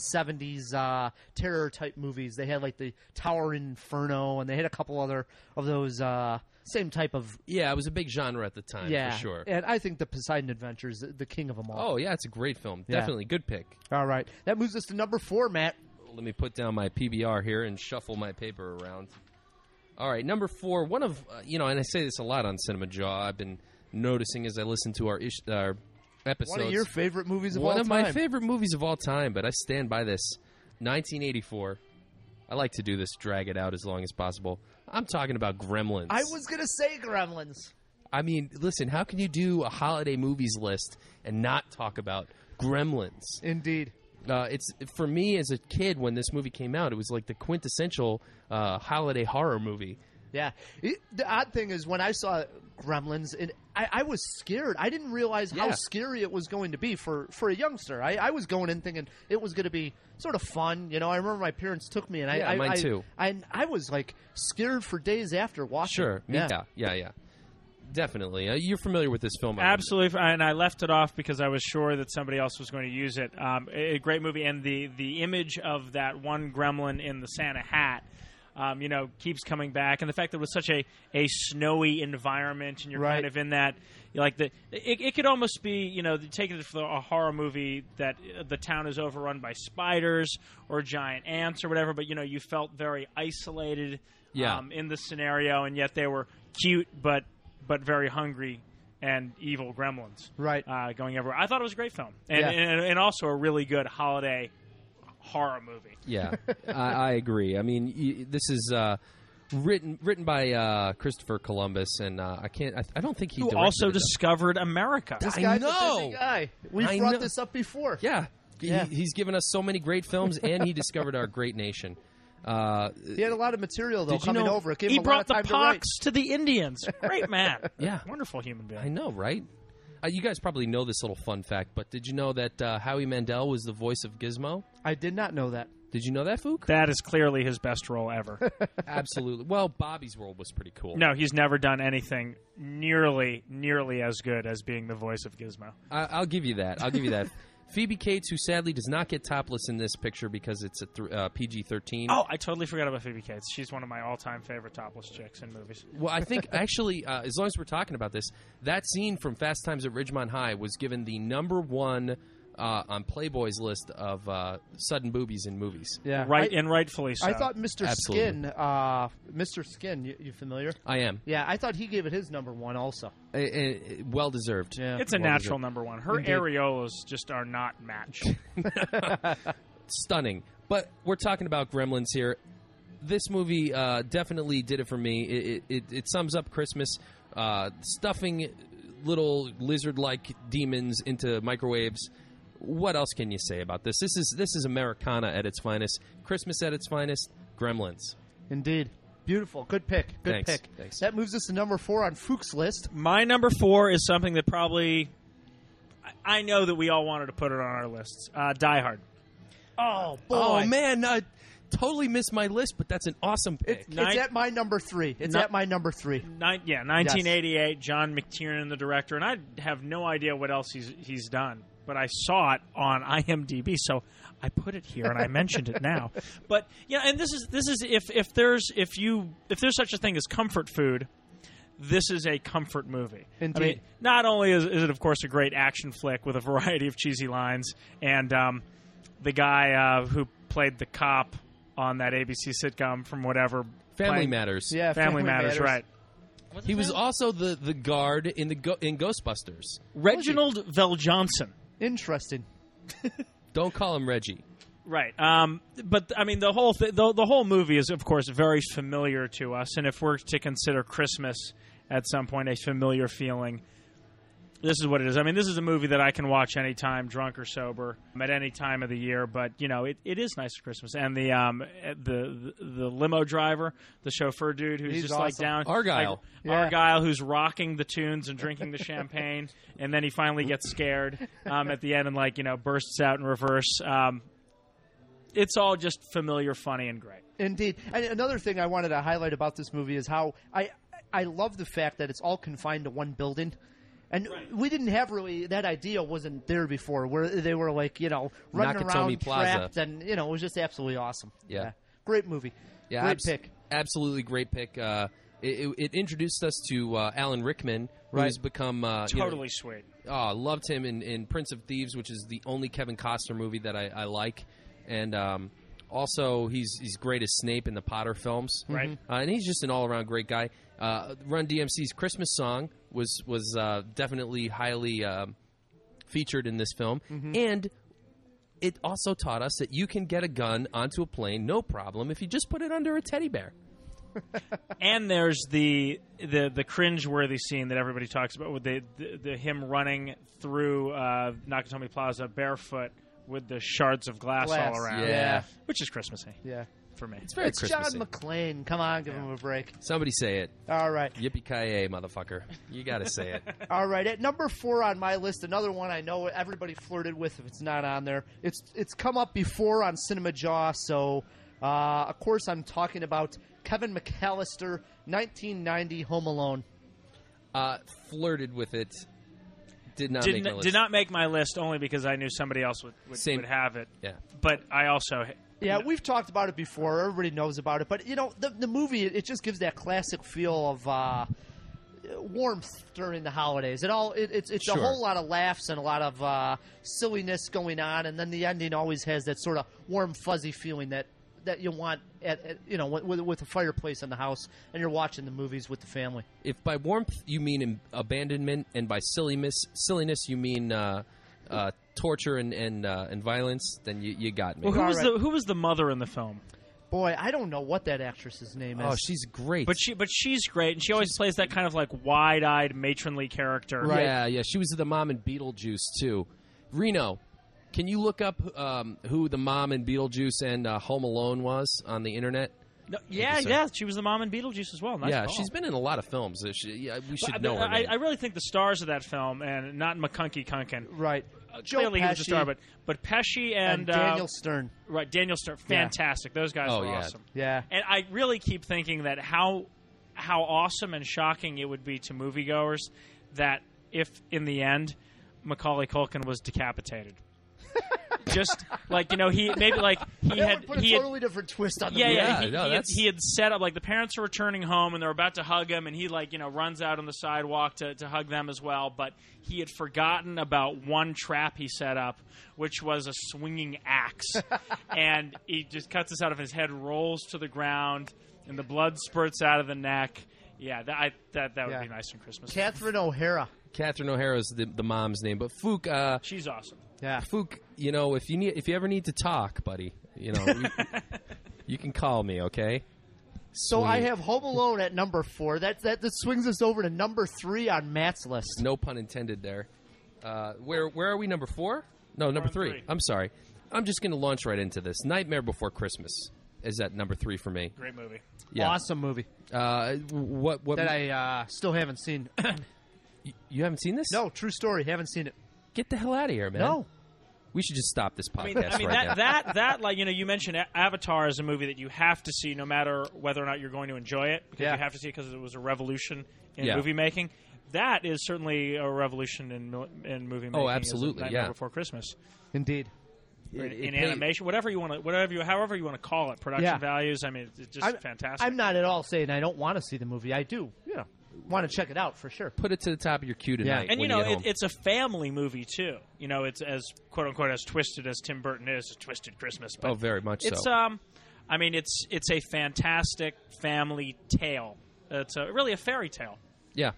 1970s terror type movies. They had like the Tower Inferno, and they had a couple other of those same type of. Yeah, it was a big genre at the time, Yeah, for sure. and I think the Poseidon Adventures, the king of them all. Oh, yeah, it's a great film. Yeah. Definitely. Good pick. All right, that moves us to number 4, Matt. Let me put down my PBR here and shuffle my paper around. All right, number 4, one of, and I say this a lot on Cinema Jaw, I've been noticing as I listen to our episodes. One of your favorite movies of all time. One of my favorite movies of all time, but I stand by this. 1984. I like to do this, drag it out as long as possible. I'm talking about Gremlins. I was going to say Gremlins. I mean, listen, how can you do a holiday movies list and not talk about Gremlins? Indeed. It's for me as a kid when this movie came out, it was like the quintessential holiday horror movie. Yeah. The odd thing is when I saw Gremlins, I was scared. I didn't realize how Yeah. scary it was going to be for a youngster. I was going in thinking it was going to be sort of fun. I remember my parents took me, and Yeah, mine too. I was like scared for days after watching. Sure. Yeah. Yeah. Definitely. You're familiar with this film. Absolutely, and I left it off because I was sure that somebody else was going to use it. A great movie, and the image of that one gremlin in the Santa hat, keeps coming back, and the fact that it was such a snowy environment, and you're Right. kind of in that, it could almost be, taking it for a horror movie that the town is overrun by spiders or giant ants or whatever, but you felt very isolated, Yeah. in the scenario, and yet they were cute, but very hungry and evil gremlins, Right. going everywhere. I thought it was a great film, and, Yeah. and also a really good holiday horror movie. Yeah, I agree. I mean, this is written by Christopher Columbus, and I don't think he Who directed also it, though. discovered America. This I guy's a know. busy guy. We've I brought know. this up before. Yeah. Yeah. He's given us so many great films, and he discovered our great nation. He had a lot of material, though, Did you coming know over. It gave He him a lot brought of the time to write. pox to the Indians. Great man. Yeah. Wonderful human being. I know, right? You guys probably know this little fun fact, but did you know that Howie Mandel was the voice of Gizmo? I did not know that. Did you know that, Fook? That is clearly his best role ever. Absolutely. Well, Bobby's role was pretty cool. No, he's never done anything nearly as good as being the voice of Gizmo. I'll give you that. Phoebe Cates, who sadly does not get topless in this picture because it's a PG-13. Oh, I totally forgot about Phoebe Cates. She's one of my all-time favorite topless chicks in movies. Well, I think actually, as long as we're talking about this, that scene from Fast Times at Ridgemont High was given the number one on Playboy's list of sudden boobies in movies. Yeah. And rightfully so. I thought Mr. Absolutely. Skin, Mr. Skin, you familiar? I am. Yeah, I thought he gave it his number 1 also. Well deserved. Yeah. it's a Well natural deserved. number one. Her Indeed. areolas just are not matched. Stunning. But we're talking about Gremlins here. This movie definitely did it for me. It sums up Christmas, stuffing little lizard-like demons into microwaves. What else can you say about this? This is Americana at its finest, Christmas at its finest, Gremlins. Indeed. Beautiful. Good pick. Good Thanks. pick. Thanks. That moves us to number 4 on Fuchs' list. My number 4 is something that probably I know that we all wanted to put it on our lists. Die Hard. Oh, boy. Oh man, I totally missed my list, but that's an awesome pick. It's at my number 3. It's at my number 3. 1988. John McTiernan, the director, and I have no idea what else he's done, but I saw it on IMDb, so I put it here and I mentioned it now. But and this is if there's such a thing as comfort food, this is a comfort movie. Indeed. I mean, not only is it of course a great action flick with a variety of cheesy lines, and the guy who played the cop on that ABC sitcom from whatever Family Matters. Yeah, Family Matters, right? He was also the guard in Ghostbusters. Reginald Vell Johnson. Interesting. Don't call him Reggie. Right, but I mean the whole movie is of course very familiar to us, and if we're to consider Christmas at some point a familiar feeling, this is what it is. I mean, this is a movie that I can watch anytime, drunk or sober, at any time of the year. But it is nice for Christmas, and the limo driver, the chauffeur dude, who's He's just like awesome. down Argyle. Yeah. Argyle, who's rocking the tunes and drinking the champagne, and then he finally gets scared at the end and bursts out in reverse. It's all just familiar, funny, and great. Indeed. And another thing I wanted to highlight about this movie is how I love the fact that it's all confined to one building. And we didn't have really, that idea wasn't there before, where they were like, running Nakatomi around Plaza. trapped, and, it was just absolutely awesome. Yeah. Great movie. Yeah, Great pick. Absolutely great pick. It introduced us to Alan Rickman, who's become Totally sweet. Oh, loved him in Prince of Thieves, which is the only Kevin Costner movie that I like, and also he's great as Snape in the Potter films, right? And he's just an all around great guy. Run DMC's Christmas song was definitely highly featured in this film, and it also taught us that you can get a gun onto a plane no problem if you just put it under a teddy bear. And there's the cringe-worthy scene that everybody talks about with the him running through Nakatomi Plaza barefoot with the shards of glass all around. Yeah. Which is Christmassy. Yeah. For me. It's very It's Christmassy. John McClane. Come on, give him a break. Somebody say it. All right. Yippee-ki-yay, motherfucker. You got to say it. All right. At number 4 on my list, another one I know everybody flirted with if it's not on there. It's come up before on Cinema Jaw, so of course I'm talking about Kevin McAllister, 1990 Home Alone. Flirted with it. Did not make my list. Did not make my list only because I knew somebody else would have it. Yeah. But I also... Yeah, we've talked about it before. Everybody knows about it. But, the movie, it just gives that classic feel of warmth during the holidays. It's Sure. a whole lot of laughs and a lot of silliness going on. And then the ending always has that sort of warm, fuzzy feeling that you want with a fireplace in the house and you're watching the movies with the family. If by warmth you mean abandonment, and by silliness you mean torture and violence, then you got me. Well, who was the mother in the film? Boy, I don't know what that actress's name is. Oh, she's great. But she's great, and she always plays that kind of like wide-eyed matronly character. Right. Yeah. She was the mom in Beetlejuice too. Reno, can you look up who the mom in Beetlejuice and Home Alone was on the internet? No, yeah, she was the mom in Beetlejuice as well. Nice call. She's been in a lot of films. We should know her I name. really think the stars of that film, and not McCunky Kunkin. Right. Joe Clearly Pesci he was a star, but Pesci and Daniel Stern. Right, Daniel Stern. Fantastic. Those guys were awesome. Yeah. And I really keep thinking that how awesome and shocking it would be to moviegoers that if, in the end, Macaulay Culkin was decapitated. Just like he had put a totally different twist on the movie. He had set up, like, the parents are returning home and they're about to hug him, and he runs out on the sidewalk to hug them as well, but he had forgotten about one trap he set up, which was a swinging axe. And he just cuts this out of his head, rolls to the ground, and the blood spurts out of the neck. Yeah, that would be nice on Christmas. Catherine O'Hara. Catherine O'Hara is the mom's name, but Fook. She's awesome. Yeah, Fook. If you ever need to talk, buddy, you can call me. Okay. So Sweet. I have Home Alone at number 4. That swings us over to number 3 on Matt's list. No pun intended there. Where are we? Number 4? No, number 3. I'm sorry. I'm just going to launch right into this. Nightmare Before Christmas is at number 3 for me. Great movie. Yeah. Awesome movie. What that I still haven't seen. You haven't seen this? No, true story. Haven't seen it. Get the hell out of here, man. No. We should just stop this podcast I mean right now. that like you mentioned Avatar is a movie that you have to see no matter whether or not you're going to enjoy it, because you have to see it because it was a revolution in movie making. That is certainly a revolution in movie making. Oh, absolutely, Nightmare Before Christmas. Indeed. In animation, however you want to call it, production values. I mean, it's just fantastic. I'm not at all saying I don't want to see the movie. I do. Want to check it out for sure. Put it to the top of your queue tonight. And when it's a family movie too. It's as quote unquote as twisted as Tim Burton is, a twisted Christmas. But very much it's, so. I mean, it's a fantastic family tale. It's really a fairy tale. Yeah.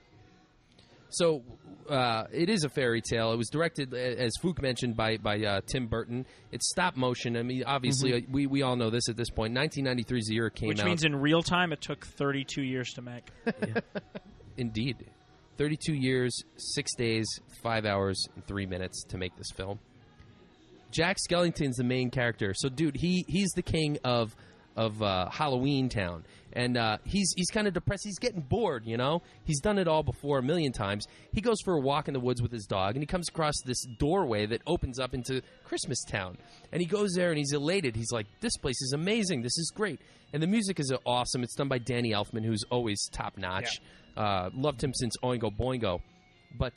So it is a fairy tale. It was directed, as Fook mentioned, by Tim Burton. It's stop motion. I mean, obviously, we all know this at this point. 1993 is the year it came out. Which means in real time, it took 32 years to make. Yeah. Indeed. 32 years, 6 days, 5 hours, and 3 minutes to make this film. Jack Skellington's the main character. So, dude, he's the king of Halloween Town. And he's kind of depressed. He's getting bored, you know? He's done it all before a million times. He goes for a walk in the woods with his dog, and he comes across this doorway that opens up into Christmas Town. And he goes there, and he's elated. He's like, this place is amazing. This is great. And the music is awesome. It's done by Danny Elfman, who's always top-notch. Yeah. Loved him since Oingo Boingo. But...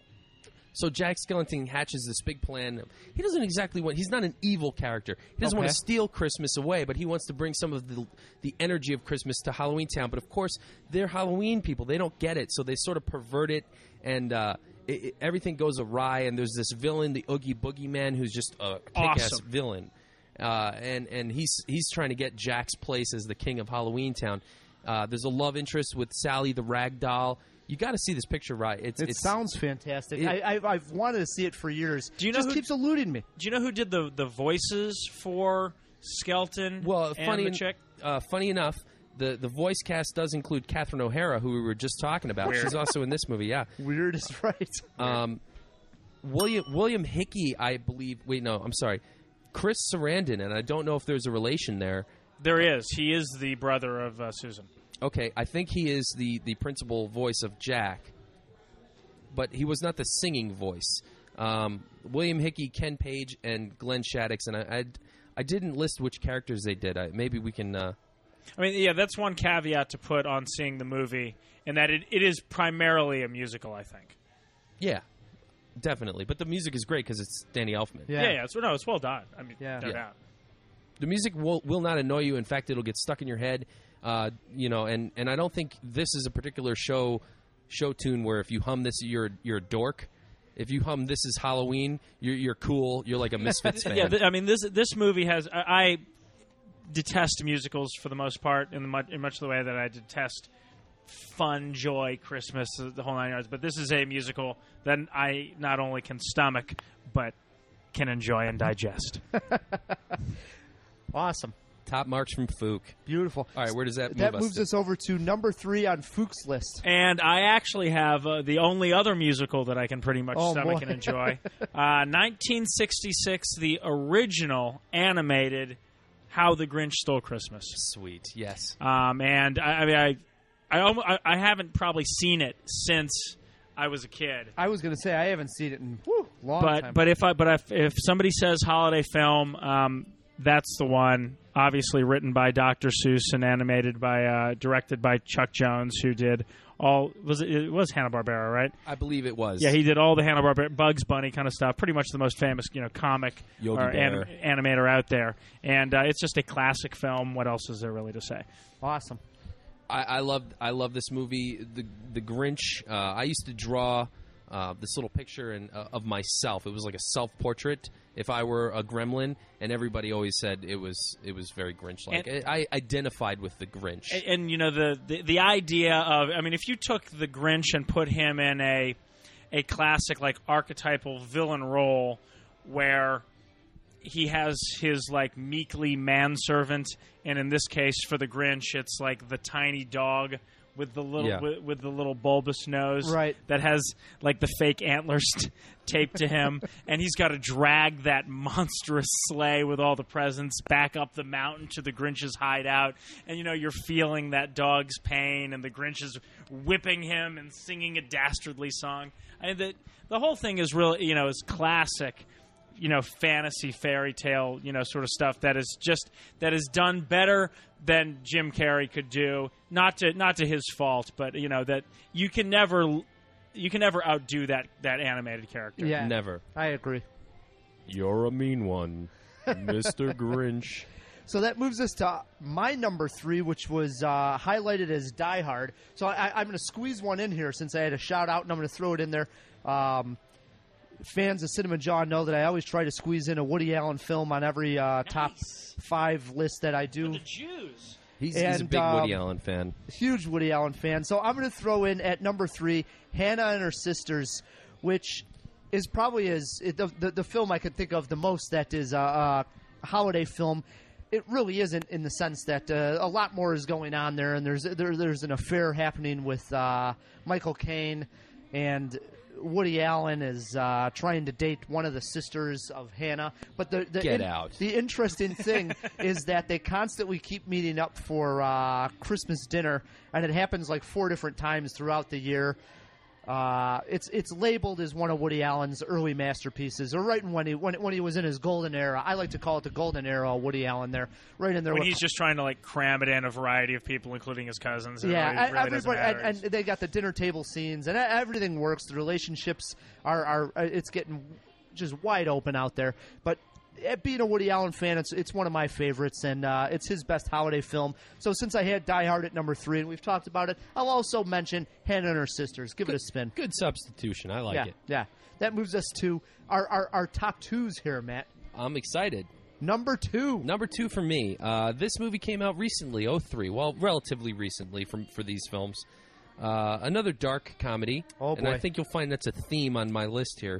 So Jack Skellington hatches this big plan. He doesn't exactly want... He's not an evil character. He doesn't want to steal Christmas away, but he wants to bring some of the energy of Christmas to Halloween Town. But, of course, they're Halloween people. They don't get it, so they sort of pervert it, and everything goes awry. And there's this villain, the Oogie Boogie Man, who's just a kick-ass villain. And he's trying to get Jack's place as the king of Halloween Town. There's a love interest with Sally the Rag Doll. You got to see this picture, right? It sounds fantastic. I've wanted to see it for years. Do you know just keeps eluding me. Do you know who did the voices for Skelton? Well, and the chick? Funny enough, the voice cast does include Catherine O'Hara, who we were just talking about. Weird. She's also in this movie. Yeah, weird is right. William Hickey, I believe. Wait, no, I'm sorry. Chris Sarandon, and I don't know if there's a relation there. There is. He is the brother of Susan. Okay, I think he is the principal voice of Jack, but he was not the singing voice. William Hickey, Ken Page, and Glenn Shaddix, and I didn't list which characters they did. Maybe we can... I mean, yeah, that's one caveat to put on seeing the movie, in that it is primarily a musical, I think. Yeah, definitely. But the music is great because it's Danny Elfman. Yeah. It's well done. I mean, no doubt. The music will not annoy you. In fact, it'll get stuck in your head. And I don't think this is a particular show tune where if you hum this, you're a dork. If you hum "This Is Halloween," you're cool. You're like a Misfits fan. Yeah, I mean this movie has. I detest musicals for the most part in much the way that I detest fun, joy, Christmas, the whole 9 yards. But this is a musical that I not only can stomach but can enjoy and digest. Awesome. Top marks from Fook. Beautiful. All right, where does that move us? That moves us over to number 3 on Fook's list. And I actually have the only other musical that I can pretty much stomach and enjoy. 1966, the original animated How the Grinch Stole Christmas. Sweet, yes. And I haven't probably seen it since I was a kid. I was going to say I haven't seen it in long time. But if somebody says holiday film, that's the one. Obviously written by Dr. Seuss and directed by Chuck Jones, who did all. It was Hanna-Barbera, right? I believe it was. Yeah, he did all the Hanna-Barbera, Bugs Bunny kind of stuff. Pretty much the most famous, comic or animator out there. And it's just a classic film. What else is there really to say? Awesome. I love this movie. The Grinch. I used to draw this little picture of myself. It was like a self-portrait. If I were a gremlin, and everybody always said it was very Grinch-like. I identified with the Grinch. And the idea of, I mean, if you took the Grinch and put him in a classic like archetypal villain role, where he has his like meekly manservant, and in this case for the Grinch, it's like the tiny dog with the little bulbous nose, right, that has like the fake antlers taped to him, and he's got to drag that monstrous sleigh with all the presents back up the mountain to the Grinch's hideout, and you're feeling that dog's pain, and the Grinch is whipping him and singing a dastardly song. I mean, the whole thing is really is classic. Fantasy fairy tale, sort of stuff that is done better than Jim Carrey could do. Not to his fault, but that you can never outdo that animated character. Yeah, never. I agree. You're a mean one, Mr. Grinch. So that moves us to my number 3, which was highlighted as Die Hard. So I'm going to squeeze one in here since I had a shout out, and I'm going to throw it in there. Fans of Cinnamon John know that I always try to squeeze in a Woody Allen film on every top 5 list that I do. For the Jews. He's a big Woody Allen fan. Huge Woody Allen fan. So I'm going to throw in at number 3, Hannah and Her Sisters, which is probably the film I could think of the most that is a holiday film. It really isn't, in the sense that a lot more is going on there, and there's an affair happening with Michael Caine and Woody Allen is trying to date one of the sisters of Hannah. But Get out. The interesting thing is that they constantly keep meeting up for Christmas dinner, and it happens like 4 different times throughout the year. It's labeled as one of Woody Allen's early masterpieces, or right when he was in his golden era. I like to call it the golden era of Woody Allen. There, right in there. When he's just trying to like cram it in a variety of people, including his cousins. And yeah, it really doesn't everybody, matter. and they got the dinner table scenes, and everything works. The relationships are it's getting just wide open out there. But being a Woody Allen fan, it's one of my favorites, and it's his best holiday film. So since I had Die Hard at number 3, and we've talked about it, I'll also mention Hannah and Her Sisters. Give it a spin. Good substitution. I like it. Yeah. That moves us to our top 2s here, Matt. I'm excited. Number 2. Number 2 for me. This movie came out recently, 2003. Well, relatively recently for these films. Another dark comedy. Oh, boy. And I think you'll find that's a theme on my list here.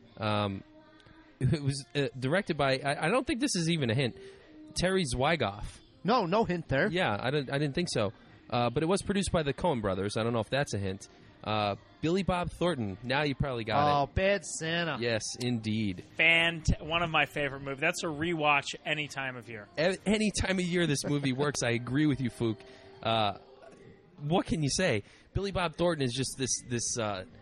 It was directed by, I don't think this is even a hint, Terry Zwigoff. No hint there. Yeah, I didn't think so. But it was produced by the Coen brothers. I don't know if that's a hint. Billy Bob Thornton. Now you probably got it. Oh, Bad Santa. Yes, indeed. One of my favorite movies. That's a rewatch any time of year. Any time of year this movie works, I agree with you, Fook. What can you say? Billy Bob Thornton is just this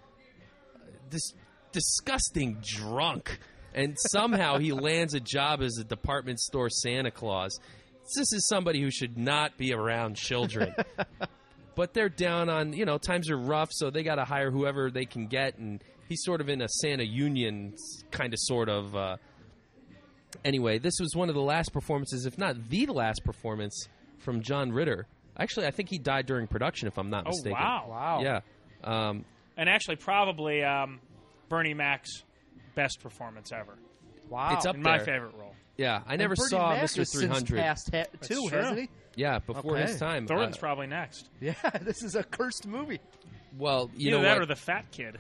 disgusting drunk. And somehow he lands a job as a department store Santa Claus. This is somebody who should not be around children. But they're down on, times are rough, so they got to hire whoever they can get. And he's sort of in a Santa union kind of sort of. Anyway, this was one of the last performances, if not the last performance, from John Ritter. Actually, I think he died during production, if I'm not mistaken. Wow. Yeah. And actually, probably Bernie Mac's best performance ever. Wow. It's up in there. my favorite role. Yeah, I never Bernie saw Mac Mr. has since 300. passed too, true. hasn't he? Yeah, before Okay. his time. Thornton's probably next. Yeah, this is a cursed movie. Well, you Either know that what? or the Fat Kid.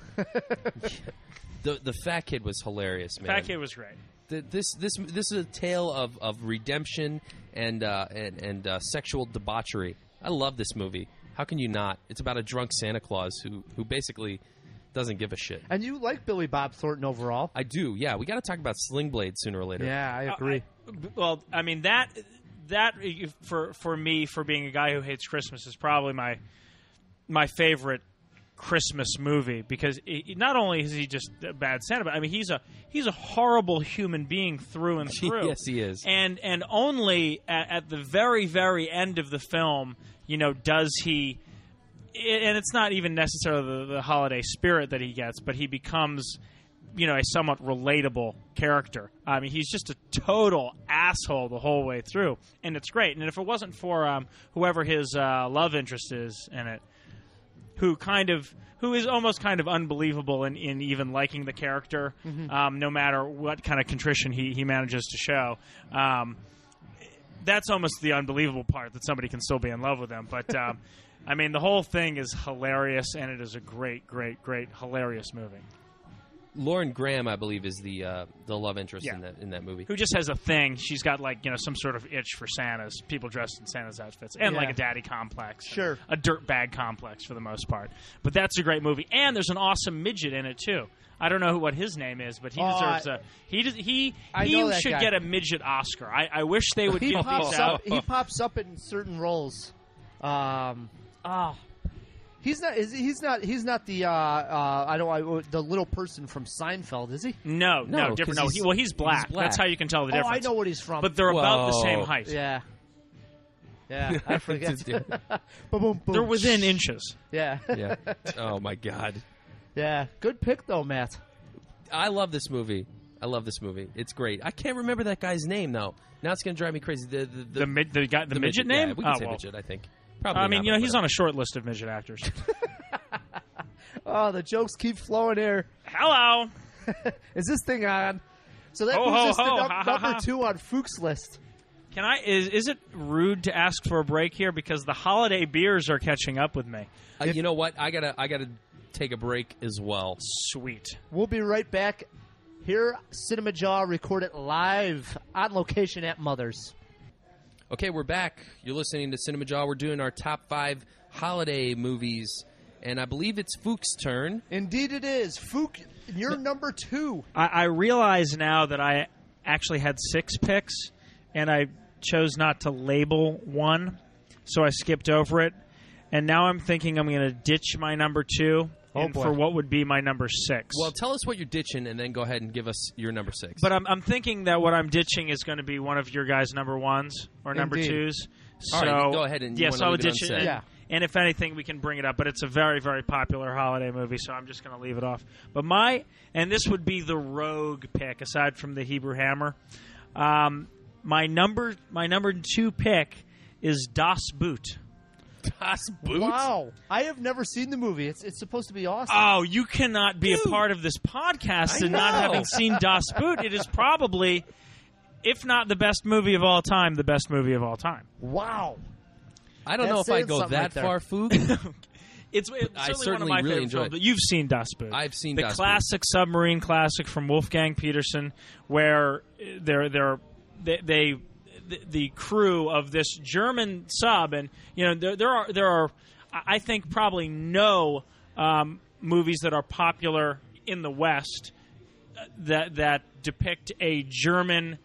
The Fat Kid was hilarious, man. Fat Kid was great. This is a tale of redemption and sexual debauchery. I love this movie. How can you not? It's about a drunk Santa Claus who basically doesn't give a shit. And you like Billy Bob Thornton overall? I do. Yeah, we got to talk about Sling Blade sooner or later. Yeah, I agree. Well, I mean that for me, for being a guy who hates Christmas, is probably my favorite Christmas movie, because not only is he just a bad Santa, but I mean he's a horrible human being through and through. Yes, he is. And only at the very, very end of the film, does he. And it's not even necessarily the holiday spirit that he gets, but he becomes, a somewhat relatable character. I mean, he's just a total asshole the whole way through, and it's great. And if it wasn't for whoever his love interest is in it, who is almost kind of unbelievable in even liking the character, no matter what kind of contrition he manages to show. That's almost the unbelievable part, that somebody can still be in love with him. But I mean, the whole thing is hilarious, and it is a great, great, great, hilarious movie. Lauren Graham, I believe, is the love interest Yeah. in that movie. Who just has a thing. She's got, some sort of itch for Santas, people dressed in Santa's outfits, and, Yeah. a daddy complex. Sure. A dirtbag complex, for the most part. But that's a great movie. And there's an awesome midget in it, too. I don't know what his name is, but he deserves a... He I know that should guy. get a midget Oscar. I wish they would He give pops these up. out. He pops up in certain roles. He's not. He's not the. The little person from Seinfeld, is he? No, No, different. 'cause No, he's black. he's black. That's how you can tell the Oh, difference. I know what he's from. But they're about the Whoa. same height. yeah, I forget. Boom, boom, boom. They're within inches. Yeah, Yeah. Oh my God. yeah. Good pick though, Matt. I love this movie. It's great. I can't remember that guy's name though. Now it's going to drive me crazy. The midget name? Yeah, we can Oh, say well. midget. I think. Probably. I mean, not, but he's whatever. on a short list of midget actors. Oh, the jokes keep flowing here. Hello. Is this thing on? So that Ho, moves ho, us to ho. Ha, ha, number ha. 2 on Fuchs' list. Can I? Is it rude to ask for a break here, because the holiday beers are catching up with me? You know what? I gotta take a break as well. Sweet. We'll be right back. Here, Cinema Jaw recorded live on location at Mother's. Okay, we're back. You're listening to Cinema Jaw. We're doing our top 5 holiday movies. and I believe it's Fook's turn. Indeed it is. Fook, you're number 2. I realize now that I actually had 6 picks, and I chose not to label one, so I skipped over it. And now I'm thinking I'm going to ditch my number 2 for what would be my number 6. Well, tell us what you're ditching, and then go ahead and give us your number 6. But I'm thinking that what I'm ditching is going to be one of your guys' number 1s or number Indeed. 2s. All right, you can go ahead and yes, I would ditch it. Yeah. And if anything, we can bring it up. But it's a very, very popular holiday movie, so I'm just going to leave it off. But and this would be the rogue pick, aside from the Hebrew Hammer. My number 2 pick is Das Boot. Das Boot? Wow. I have never seen the movie. It's supposed to be awesome. Oh, you cannot be a part of this podcast and not having seen Das Boot. It is probably, if not the best movie of all time, the best movie of all time. Wow. I don't know if I'd go that far, Fook. It's certainly one of my really favorite enjoyed films. But you've seen Das Boot. I've seen the Das Boot. classic submarine classic from Wolfgang Petersen, where the crew of this German sub, and there are I think probably no movies that are popular in the West that depict a German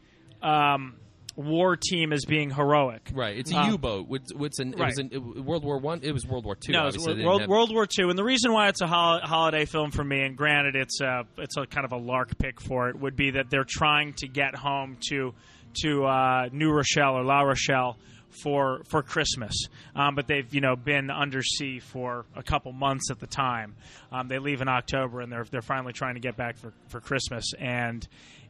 war team as being heroic. Right, it's a U-boat. It was World War I. It was World War II. No, it was World War II. And the reason why it's a holiday film for me, and granted, it's a kind of a lark pick for it, would be that they're trying to get home to New Rochelle or La Rochelle for Christmas, but they've been undersea for a couple months at the time. They leave in October, and they're finally trying to get back for Christmas. And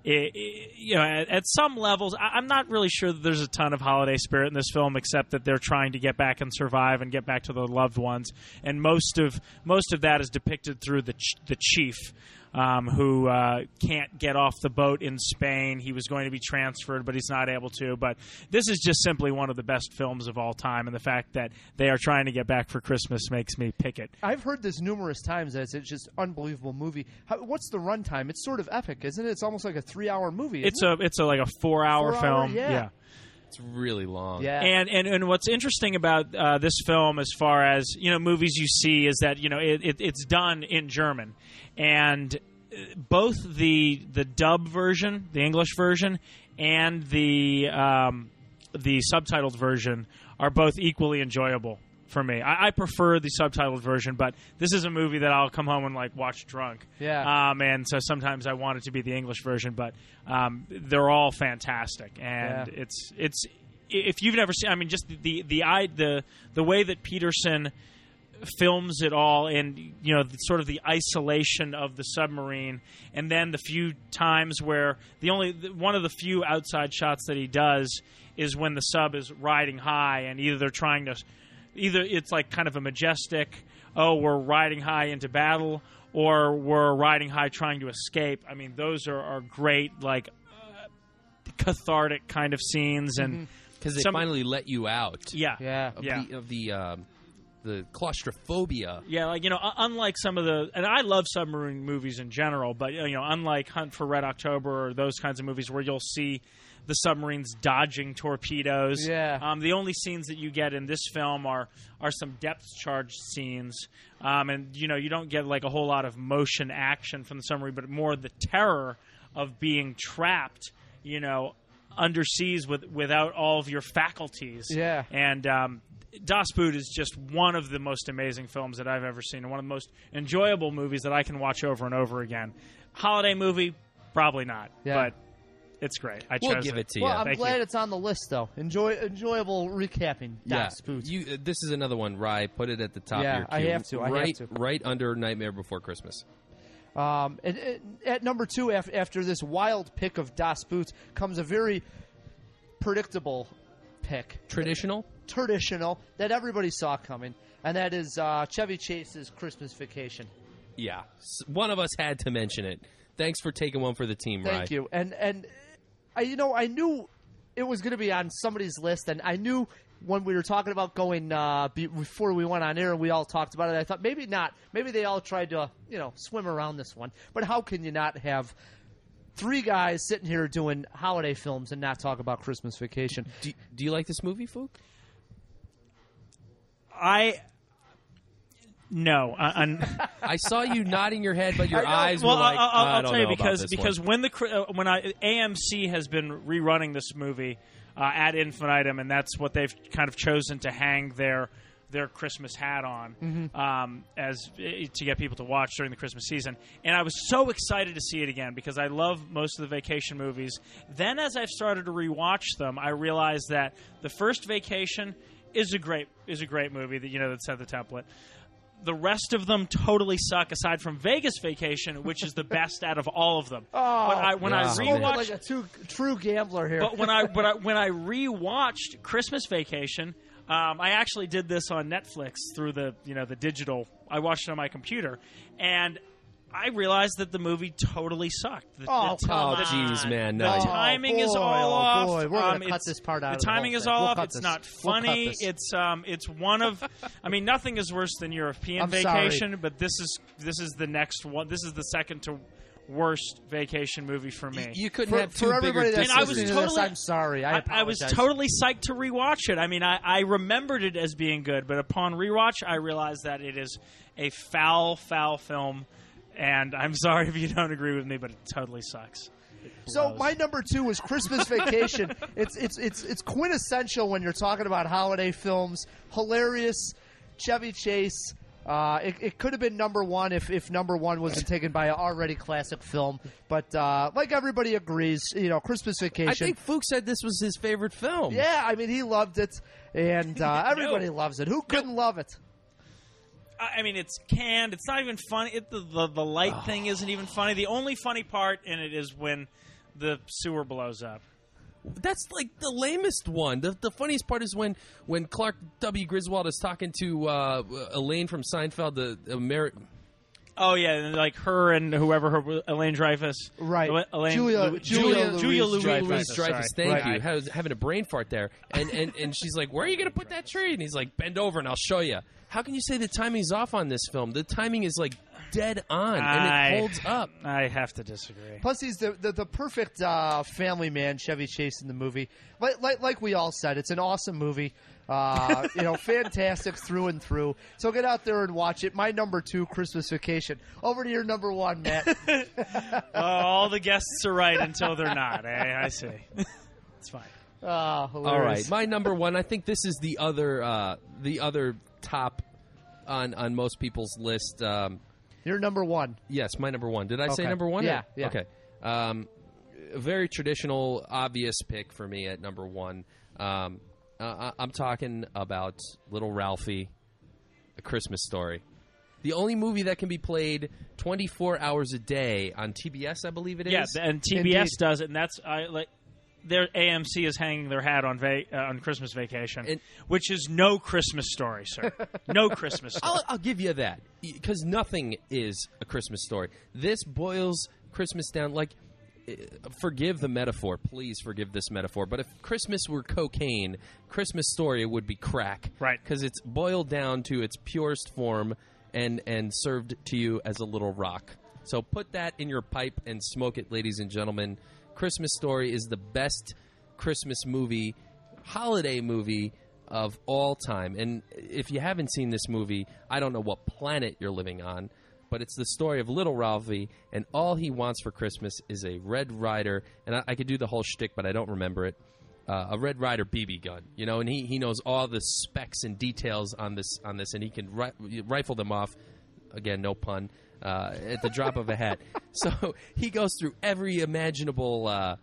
at some levels, I'm not really sure that there's a ton of holiday spirit in this film, except that they're trying to get back and survive and get back to their loved ones. And most of that is depicted through the chief. Who can't get off the boat in Spain. He was going to be transferred, but he's not able to. But this is just simply one of the best films of all time, and the fact that they are trying to get back for Christmas makes me pick it. I've heard this numerous times as it's just unbelievable movie. What's the runtime? It's sort of epic, isn't it? It's almost like a 3-hour movie. It's like a 4-hour film. Yeah. It's really long. Yeah. And what's interesting about this film, as far as movies you see, is that it's done in German, and both the dub version, the English version, and the subtitled version are both equally enjoyable for me. I prefer the subtitled version, but this is a movie that I'll come home and watch drunk. Yeah. And so sometimes I want it to be the English version, but they're all fantastic, and it's if you've never seen, just the way that Peterson films it all, and sort of the isolation of the submarine, and then the few times where one of the few outside shots that he does is when the sub is riding high, and either it's like kind of a majestic, we're riding high into battle, or we're riding high trying to escape. Those are great, cathartic kind of scenes, and because they finally let you out. Yeah. Of the claustrophobia. Yeah, unlike some of and I love submarine movies in general, but unlike Hunt for Red October or those kinds of movies where you'll see the submarines dodging torpedoes. Yeah. The only scenes that you get in this film are some depth charge scenes, and you don't get a whole lot of motion action from the submarine, but more the terror of being trapped, underseas without all of your faculties. Yeah. And Das Boot is just one of the most amazing films that I've ever seen, and one of the most enjoyable movies that I can watch over and over again. Holiday movie, probably not, but it's great. We'll give it to you. Well, I'm glad it's on the list, though. Enjoyable recapping. Das Boot. This is another one, Rye. Put it at the top of your queue. I have to. Right under Nightmare Before Christmas. And at number 2, after this wild pick of Das Boot, comes a very predictable pick. Traditional that everybody saw coming, and that is Chevy Chase's Christmas Vacation. Yeah, one of us had to mention it. Thanks for taking one for the team, Rye. Thank you. And I knew it was going to be on somebody's list, and I knew when we were talking about going before we went on air and we all talked about it, I thought maybe not. Maybe they all tried to swim around this one. But how can you not have 3 guys sitting here doing holiday films and not talk about Christmas Vacation? Do you like this movie, Fook? No, I saw you nodding your head, but your eyes well, were like, I'll don't tell you know about this because one. when AMC has been rerunning this movie ad infinitum, and that's what they've kind of chosen to hang their Christmas hat on as to get people to watch during the Christmas season. And I was so excited to see it again because I love most of the vacation movies. Then as I've started to rewatch them, I realized that the first Vacation is a great movie that set the template. The rest of them totally suck, aside from Vegas Vacation, which is the best out of all of them. Oh, when I rewatched, like a true gambler here. but when I rewatched Christmas Vacation, I actually did this on Netflix through the digital. I watched it on my computer, and I realized that the movie totally sucked. Jeez, man, no. The timing is all off. Boy, we're going to cut this part out. The timing is all off. It's not funny. We'll It's one of. I mean, nothing is worse than European Vacation, but this is the next one. This is the second to worst vacation movie for me. You couldn't have two bigger. That's I was listening to this, I'm sorry. I was totally psyched to rewatch it. I mean, I remembered it as being good, but upon rewatch, I realized that it is a foul film. And I'm sorry if you don't agree with me, but it totally sucks. So my number 2 is Christmas Vacation. It's quintessential when you're talking about holiday films. Hilarious, Chevy Chase. It could have been number 1 if number 1 wasn't taken by an already classic film. But like everybody agrees, Christmas Vacation. I think Fuchs said this was his favorite film. Yeah, I mean he loved it, and everybody loves it. Who couldn't love it? I mean, it's canned. It's not even funny. The light thing isn't even funny. The only funny part in it is when the sewer blows up. That's like the lamest one. The funniest part is when Clark W. Griswold is talking to Elaine from Seinfeld, the Oh yeah, and like her and whoever Elaine Dreyfus, right? Elaine, Julia Louis-Dreyfus. Thank you. Having a brain fart there, and she's like, "Where are you going to put that tree?" And he's like, "Bend over and I'll show you." How can you say the timing's off on this film? The timing is like dead on, and it holds up. I have to disagree. Plus, he's the perfect family man, Chevy Chase, in the movie. Like we all said, it's an awesome movie. Fantastic through and through. So get out there and watch it. My number 2, Christmas Vacation. Over to your number 1, Matt. All the guests are right until they're not. I see. It's fine. All right, my number 1. I think this is the other top on most people's list. Your number 1. Yes, my number 1. Did I say number 1? Yeah. Okay. A very traditional, obvious pick for me at number 1. I'm talking about Little Ralphie, A Christmas Story. The only movie that can be played 24 hours a day on TBS, I believe it is. Yeah, and TBS Indeed. does it, and that's their AMC is hanging their hat on Christmas Vacation, which is no Christmas Story, sir. No Christmas Story. I'll give you that, because nothing is A Christmas Story. This boils Christmas down like. Forgive the metaphor. Please forgive this metaphor. But if Christmas were cocaine, Christmas Story would be crack. Right. Because it's boiled down to its purest form and served to you as a little rock. So put that in your pipe and smoke it, ladies and gentlemen. Christmas Story is the best Christmas movie, holiday movie of all time. And if you haven't seen this movie, I don't know what planet you're living on. But it's the story of Little Ralphie, and all he wants for Christmas is a Red Ryder. And I could do the whole shtick, but I don't remember it. A Red Ryder BB gun, and he knows all the specs and details on this, and he can rifle them off. Again, no pun. At the drop of a hat. So he goes through every imaginable.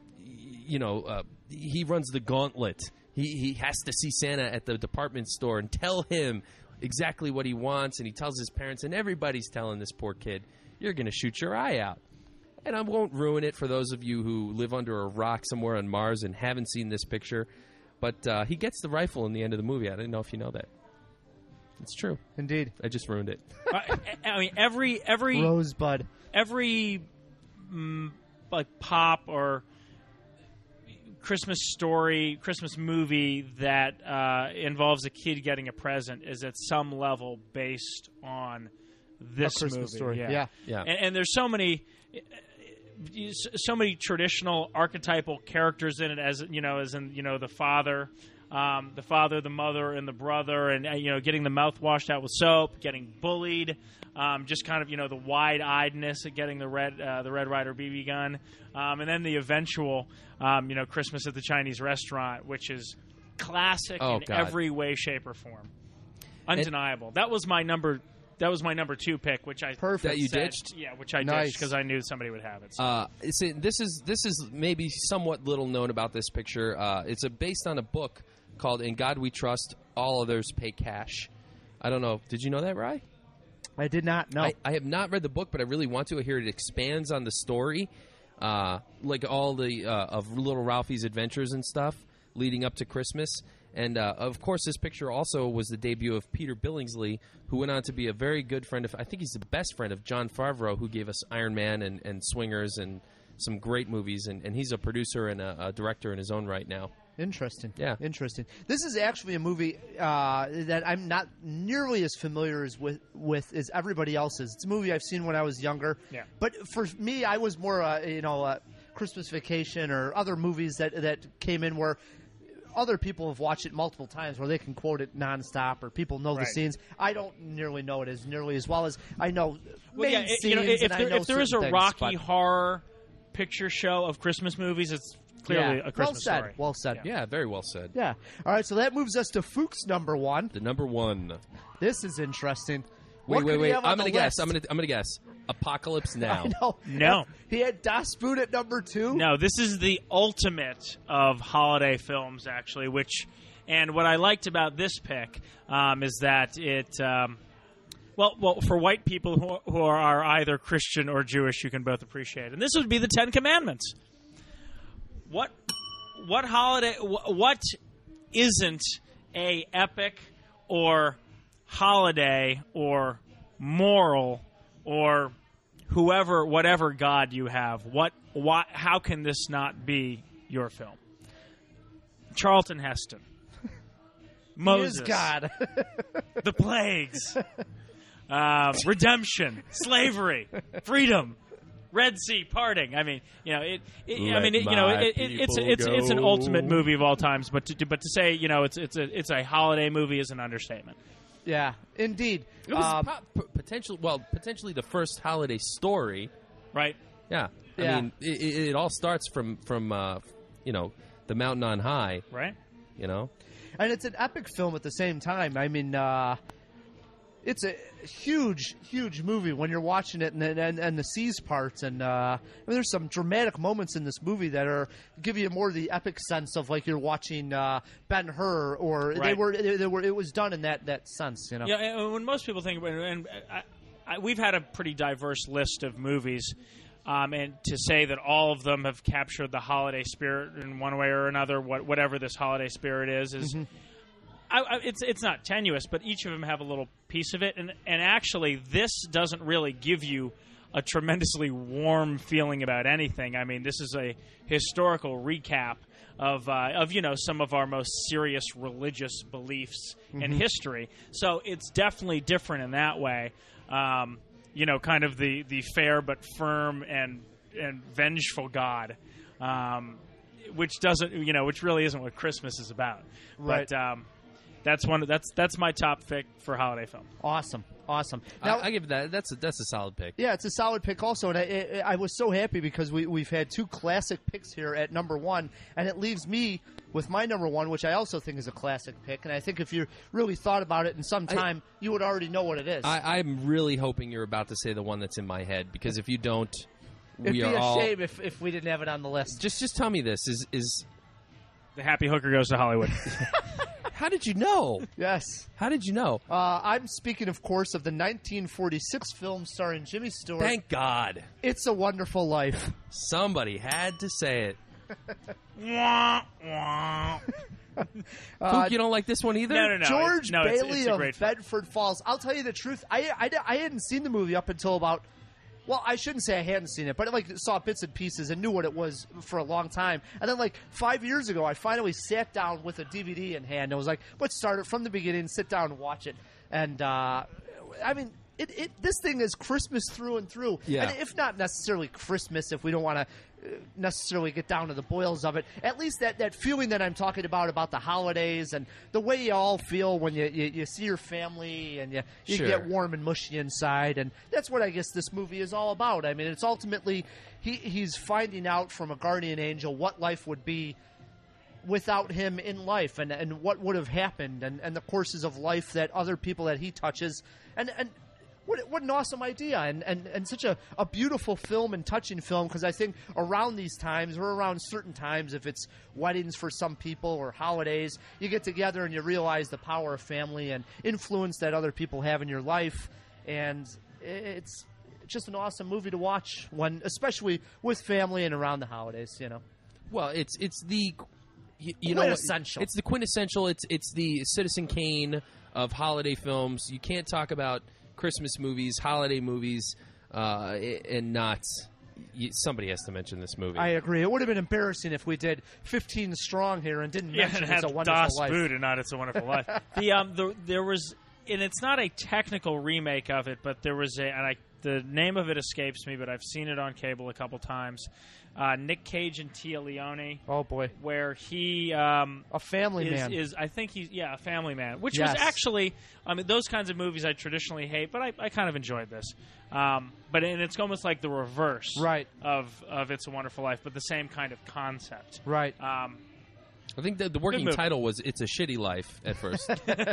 He runs the gauntlet. He has to see Santa at the department store and tell him exactly what he wants, and he tells his parents, and everybody's telling this poor kid, "You're going to shoot your eye out." And I won't ruin it for those of you who live under a rock somewhere on Mars and haven't seen this picture, but he gets the rifle in the end of the movie. I didn't know if you know that. It's true. Indeed. I just ruined it. I mean, every Rosebud. Every like pop or Christmas story, Christmas movie that involves a kid getting a present is at some level based on this Christmas movie. Story. Yeah. And there's so many traditional archetypal characters in it, as in the father, the father, the mother, and the brother, and getting the mouth washed out with soap, getting bullied, just kind of the wide-eyedness of getting the Red Ryder BB gun, and then the eventual Christmas at the Chinese restaurant, which is classic in every way, shape, or form, undeniable. That was my number 2 pick, which I Perfect. That you ditched? Yeah, which I Nice. ditched because I knew somebody would have it. So. See, this is maybe somewhat little known about this picture. It's based on a book called "In God We Trust, All Others Pay Cash." I don't know. Did you know that, Rye? I did not know. I have not read the book, but I really want to. I hear it expands on the story, like all the of Little Ralphie's adventures and stuff leading up to Christmas. And, of course, this picture also was the debut of Peter Billingsley, who went on to be a very good friend of, I think he's the best friend of Jon Favreau, who gave us Iron Man and Swingers and some great movies. And he's a producer and a director in his own right now. Interesting. Yeah. Interesting. This is actually a movie that I'm not nearly as familiar with as everybody else is. It's a movie I've seen when I was younger. Yeah. But for me, I was more, Christmas Vacation or other movies that came in where other people have watched it multiple times where they can quote it nonstop or people know the Right. scenes. I don't nearly know it as nearly as well as I know main If scenes and I know there is a certain things, Rocky but- Horror Picture Show of Christmas movies, it's clearly Yeah. a Christmas well said. story. Well said. Yeah, very well said. Yeah. All right, so that moves us to Fuchs number 1. The number one. This is interesting. Wait, What could he wait. have on I'm the gonna guess. list? I'm gonna guess. Apocalypse Now. I know. No. He had Das Boot at number 2. No, this is the ultimate of holiday films, actually. And what I liked about this pick is that it, well, for white people who are either Christian or Jewish, you can both appreciate. And this would be the Ten Commandments. What holiday? What isn't a epic or holiday or moral or whatever God you have? How can this not be your film? Charlton Heston, Moses, He is God. the plagues, redemption, slavery, freedom, Red Sea parting. I mean, it's an ultimate movie of all times. But to say, it's a holiday movie is an understatement. Yeah, indeed. It was potentially the first holiday story. Right? Yeah. Yeah. I mean, it all starts from the mountain on high. Right? And it's an epic film at the same time. I mean, it's a huge, huge movie when you're watching it, and the seas parts, and there's some dramatic moments in this movie that give you more the epic sense of like you're watching Ben-Hur, or Right. it was done in that sense. Yeah. And when most people think about it, and we've had a pretty diverse list of movies. And to say that all of them have captured the holiday spirit in one way or another, whatever this holiday spirit is it's not tenuous, but each of them have a little piece of it. And actually, this doesn't really give you a tremendously warm feeling about anything. I mean, this is a historical recap of some of our most serious religious beliefs and history. So it's definitely different in that way. Kind of the fair but firm and vengeful God, which really isn't what Christmas is about. Right. But that's my top pick for holiday film. Awesome. Now, I give that. That's a solid pick. yeah, it's a solid pick also, and I was so happy because we've had 2 classic picks here at number 1, and it leaves me with my number 1, which I also think is a classic pick, and I think if you really thought about it in some time, you would already know what it is. I'm really hoping you're about to say the one that's in my head, because if you don't, It'd we be are a all. shame if we didn't have it on the list. Just tell me this is. The Happy Hooker Goes to Hollywood. How did you know? Yes. How did you know? I'm speaking, of course, of the 1946 film starring Jimmy Stewart. Thank God. It's a Wonderful Life. Somebody had to say it. Wah, wah. Fook, you don't like this one either? No. George Bailey it's a of great film. Bedford Falls. I'll tell you the truth. I hadn't seen the movie up until about. Well, I shouldn't say I hadn't seen it, but I saw bits and pieces and knew what it was for a long time. And then 5 years ago, I finally sat down with a DVD in hand. I was like, let's start it from the beginning, sit down and watch it. And, this thing is Christmas through and through. Yeah. And if not necessarily Christmas, if we don't want to necessarily get down to the boils of it, at least that feeling that I'm talking about the holidays and the way you all feel when you see your family and you Sure. get warm and mushy inside. And that's what I guess this movie is all about. I mean, it's ultimately he's finding out from a guardian angel what life would be without him in life and what would have happened and the courses of life that other people that he touches. And what an awesome idea and such a beautiful film and touching film, because I think around these times or around certain times, if it's weddings for some people or holidays, you get together and you realize the power of family and influence that other people have in your life. And it's just an awesome movie to watch, especially with family and around the holidays, you know. Well, it's the you know, Quintessential. it's the quintessential. It's the Citizen Kane of holiday films. You can't talk about Christmas movies, holiday movies, and not. Somebody has to mention this movie. I agree. It would have been embarrassing if we did 15 Strong here and didn't mention and It's a had Wonderful Das Life. Boot and not It's a Wonderful Life. There was, and it's not a technical remake of it, but there was the name of it escapes me, but I've seen it on cable a couple times. Nick Cage and Tia Leone. Oh boy, where he a family man. I think he's a family man, which Yes. was actually, I mean, those kinds of movies I traditionally hate, but I kind of enjoyed this. But it's almost like the reverse, Right. of It's a Wonderful Life, but the same kind of concept, Right. I think the working movie. title was "It's a Shitty Life" at first.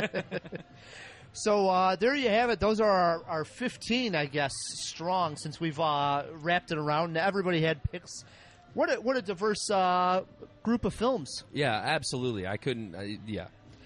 So there you have it. Those are our 15, I guess, strong, since we've wrapped it around. Everybody had picks. What a diverse group of films. Yeah, absolutely. I couldn't. Yeah.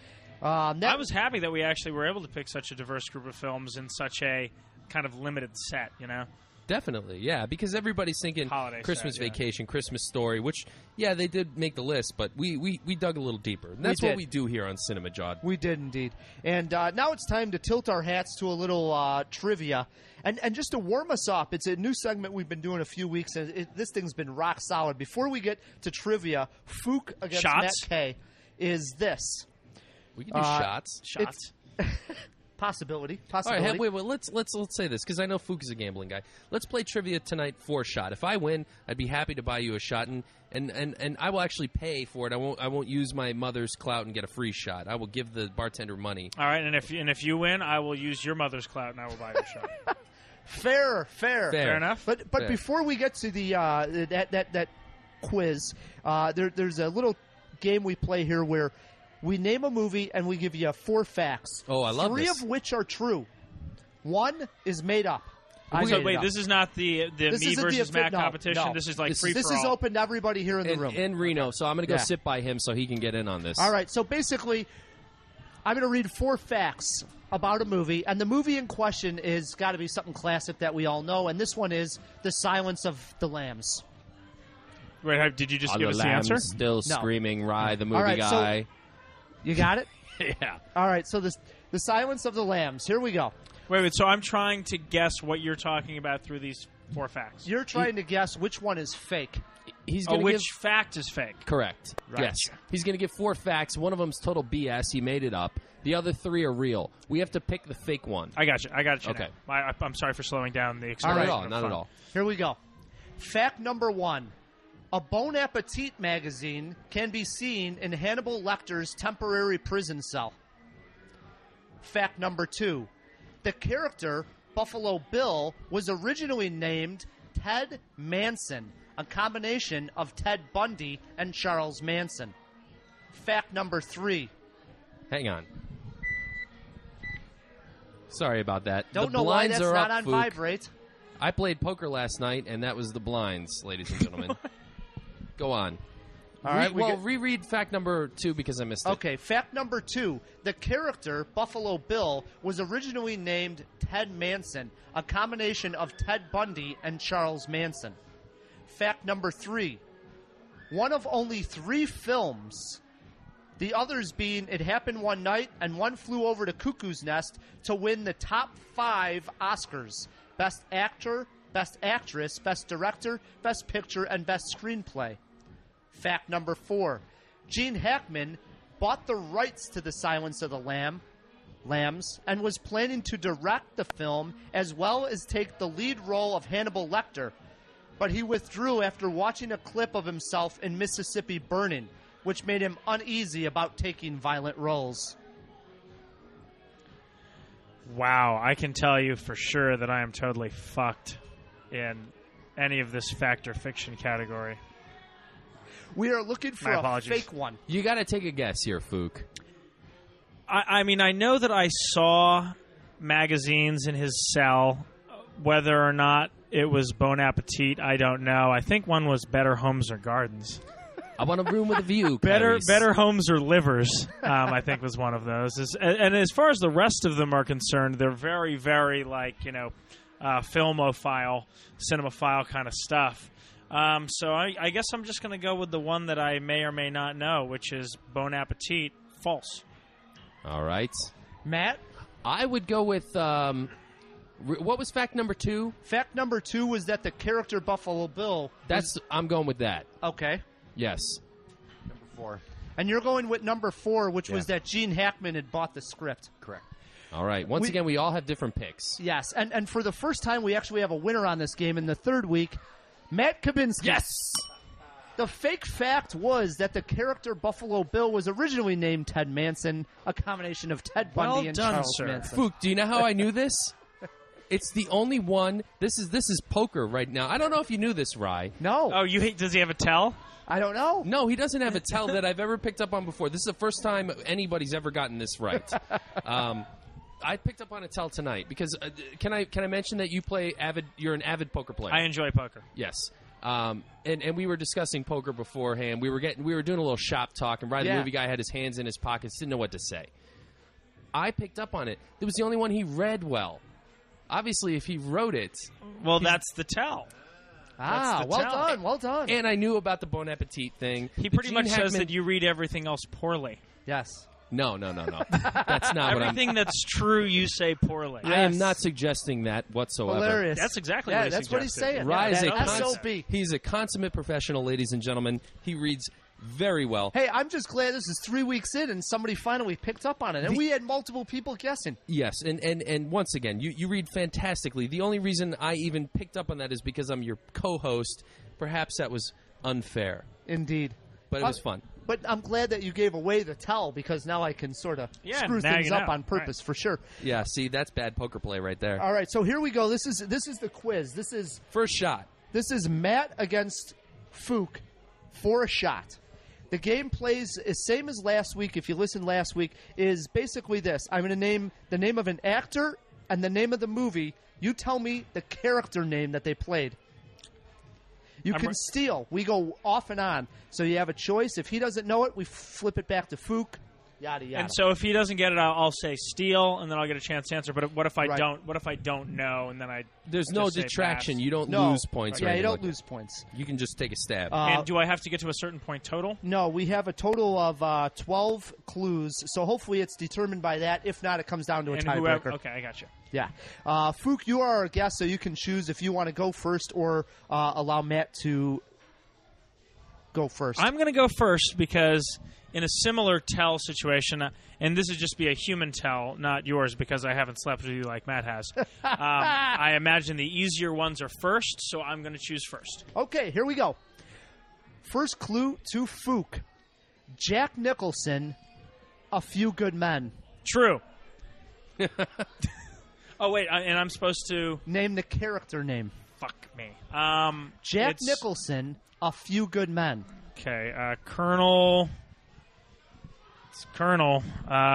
I was happy that we actually were able to pick such a diverse group of films in such a kind of limited set, you know? Definitely, yeah, because everybody's thinking Holiday Christmas set, yeah. Vacation, Christmas Story, which, yeah, they did make the list, but we dug a little deeper. And that's what did. we do here on Cinema Jawed. We did indeed. And now it's time to tilt our hats to a little trivia. And just to warm us up, it's a new segment we've been doing a few weeks, and this thing's been rock solid. Before we get to trivia, Fook against Shots? Matt Kay is this. We can do shots. Shots. Possibility. All right, Possibility. wait. Let's say this because I know Fook is a gambling guy. Let's play trivia tonight for a shot. If I win, I'd be happy to buy you a shot, and I will actually pay for it. I won't use my mother's clout and get a free shot. I will give the bartender money. All right, and if you win, I will use your mother's clout and I will buy you a shot. Fair. Fair enough. But Fair. before we get to the that quiz, there's a little game we play here where we name a movie and we give you 4 facts. Oh, I love Three this. of which are true. One is made up. I So made it wait, up. this is not the This me isn't versus Matt no, competition. no. This is like This- free This for is all. open to everybody here in the room. And Reno, so I'm going to go Yeah. sit by him so he can get in on this. All right, so basically, I'm going to read 4 facts about a movie, and the movie in question is got to be something classic that we all know, and this one is The Silence of the Lambs. Wait, did you just Are give the us the answer? lambs still No. screaming, Rye, the movie All right, so- guy? You got it? Yeah. All right, so The Silence of the Lambs. Here we go. Wait. So I'm trying to guess what you're talking about through these 4 facts. You're trying to guess which one is fake. He's Oh, going to which give... fact is fake? Correct. Right. Yes. He's going to give 4 facts. One of them's total BS. He made it up. The other 3 are real. We have to pick the fake one. I got you. Okay. now. I'm sorry for slowing down the Not acceleration. at all. of Not fun. at all. Here we go. Fact number 1. A Bon Appetit magazine can be seen in Hannibal Lecter's temporary prison cell. Fact number 2. The character Buffalo Bill was originally named Ted Manson, a combination of Ted Bundy and Charles Manson. Fact number 3. Hang on. Sorry about that. Don't the know why blinds that's are not up, on Fook. vibrate. I played poker last night, and that was the blinds, ladies and gentlemen. Go on. All right, reread fact number 2 because I missed it. Okay, fact number 2. The character, Buffalo Bill, was originally named Ted Manson, a combination of Ted Bundy and Charles Manson. Fact number 3. One of only 3 films, the others being It Happened One Night and One Flew Over the Cuckoo's Nest, to win the top 5 Oscars: Best Actor, Best Actress, Best Director, Best Picture, and Best Screenplay. Fact number 4. Gene Hackman bought the rights to The Silence of the Lambs and was planning to direct the film as well as take the lead role of Hannibal Lecter, but he withdrew after watching a clip of himself in Mississippi Burning, which made him uneasy about taking violent roles. Wow, I can tell you for sure that I am totally fucked in any of this fact or fiction category. We are looking for My a apologies. fake one. You got to take a guess here, Fook. I mean, I know that I saw magazines in his cell. Whether or not it was Bon Appetit, I don't know. I think one was Better Homes or Gardens. I want a room with a view. Better Clarice. Homes or Livers, I think was one of those. And as far as the rest of them are concerned, they're very, very filmophile, cinemaphile kind of stuff. So I guess I'm just going to go with the one that I may or may not know, which is Bon Appetit. False. All right. Matt? I would go with, what was fact number 2? Fact number 2 was that the character Buffalo Bill... I'm going with that. Okay. Yes. Number 4. And you're going with number 4, which was Yeah. that Gene Hackman had bought the script. Correct. All right. Once again, we all have different picks. Yes, and for the first time, we actually have a winner on this game in the third week. Matt Kabinski. Yes! The fake fact was that the character Buffalo Bill was originally named Ted Manson, a combination of Ted Bundy Well and done, Charles sir. Manson. Fook, do you know how I knew this? It's the only one. This is poker right now. I don't know if you knew this, Rye. No, Oh, does he have a tell? I don't know. No, he doesn't have a tell that I've ever picked up on before. This is the first time anybody's ever gotten this right. I picked up on a tell tonight because can I mention that you're an avid poker player? I enjoy poker. Yes. And we were discussing poker beforehand. We were doing a little shop talk, and Ryan, the Yeah. movie guy, had his hands in his pockets, didn't know what to say. I picked up on it. It was the only one he read well. Obviously, if he wrote it, Well, that's the tell. Ah, the well tell. done, well done. and I knew about the Bon Appetit thing. He the pretty Gene much says Hackman- that you read everything else poorly. Yes. No. That's not what I'm. Everything that's true, you say poorly. I am not suggesting that whatsoever. Hilarious. That's exactly yeah, what he that's what he's suggested. saying. Rye is That a SOB. he's a consummate professional, ladies and gentlemen. He reads very well. Hey, I'm just glad this is 3 weeks in and somebody finally picked up on it. And we had multiple people guessing. Yes, and once again, you read fantastically. The only reason I even picked up on that is because I'm your co-host. Perhaps that was unfair, Indeed. but it was fun. But I'm glad that you gave away the tell because now I can sort of screw now things you up know. on purpose for sure. Yeah, see, that's bad poker play right there. All right, so here we go. This is the quiz. This is Matt against Fook for a shot. The game plays is same as last week. If you listened last week, is basically this. I'm going to name the name of an actor and the name of the movie. You tell me the character name that they played. You can steal. We go off and on. So you have a choice. If he doesn't know it, we flip it back to Fook. Yada yada. And so if he doesn't get it, I'll say steal, and then I'll get a chance to answer. But what if I Right. don't? What if I don't know, and then I There's no just say detraction. pass? You don't no. lose points. or Yeah, you anything don't like that. lose points. You can just take a stab. And do I have to get to a certain point total? No, we have a total of 12 clues. So hopefully it's determined by that. If not, it comes down to a And tiebreaker. okay, I got you. Yeah. Fook, you are our guest, so you can choose if you want to go first or allow Matt to go first. I'm going to go first because in a similar tell situation, and this would just be a human tell, not yours, because I haven't slept with you like Matt has. I imagine the easier ones are first, so I'm going to choose first. Okay, here we go. First clue to Fook. Jack Nicholson, A Few Good Men. True. Oh, wait, and I'm supposed to... Name the character name. Fuck me. Jack it's- Nicholson, A Few Good Men. Okay, Colonel... It's Colonel.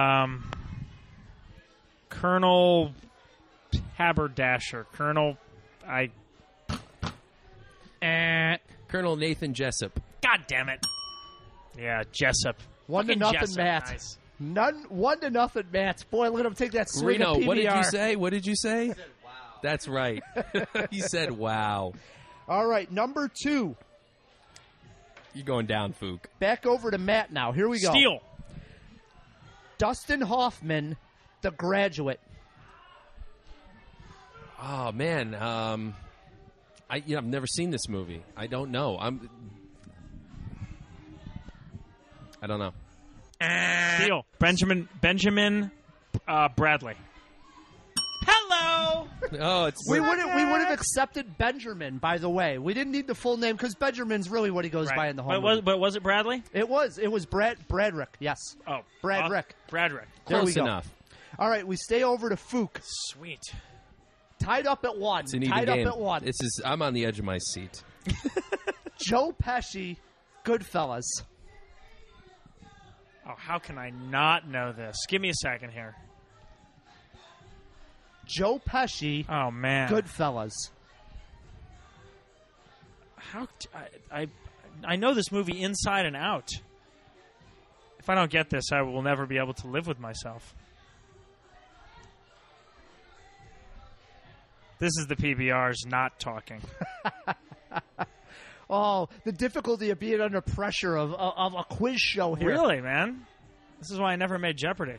Colonel Haberdasher. Colonel... Colonel Nathan Jessup. God damn it. Yeah, Jessup. 1-0, Jessup, Matt. nice. 1-0, Matt. Boy, let him take that swing Reno, of PBR. what did you say? What did you say? That's right. He said, wow. All right, number 2. You're going down, Fook. Back over to Matt now. Here we go. Steal. Dustin Hoffman, The Graduate. Oh, man. I've never seen this movie. I don't know. I don't know. Steal. Benjamin Bradley. Hello. Oh, it's We would have accepted Benjamin, by the way. We didn't need the full name because Benjamin's really what he goes by in the whole movie. But was it Bradley? It was Bradrick, yes. Oh. Bradrick. Bradrick. There we close go. enough. All right, we stay over to Fook. Sweet. Tied up at 1. It's an even Tied game. up at 1. I'm on the edge of my seat. Joe Pesci, Goodfellas. Oh, how can I not know this? Give me a second here. Joe Pesci, Oh, man. Goodfellas. I know this movie inside and out. If I don't get this, I will never be able to live with myself. This is the PBRs not talking. Oh, the difficulty of being under pressure of a quiz show here. Really, man? This is why I never made Jeopardy.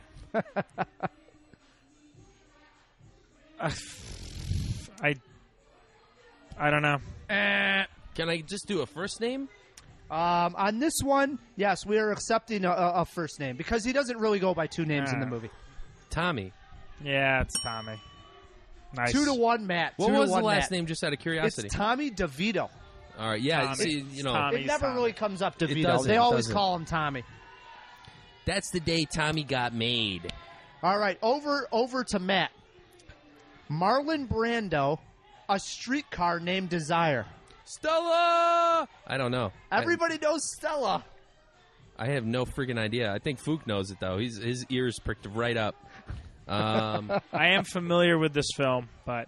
I don't know. Can I just do a first name? On this one, yes, we are accepting a first name because he doesn't really go by two names in the movie. Tommy. Yeah, it's Tommy. Nice. 2-1, Matt. What was the 2-1, last Matt. name, just out of curiosity? It's Tommy DeVito. All right, yeah. Tommy. See, you know, Tommy. It never Tommy. really comes up DeVito. doesn't, They it always doesn't. call him Tommy. that's the day Tommy got made. All right, over to Matt. Marlon Brando, A Streetcar Named Desire. Stella. I don't know. Everybody knows Stella. I have no freaking idea. I think Fook knows it though. His ears pricked right up. I am familiar with this film, but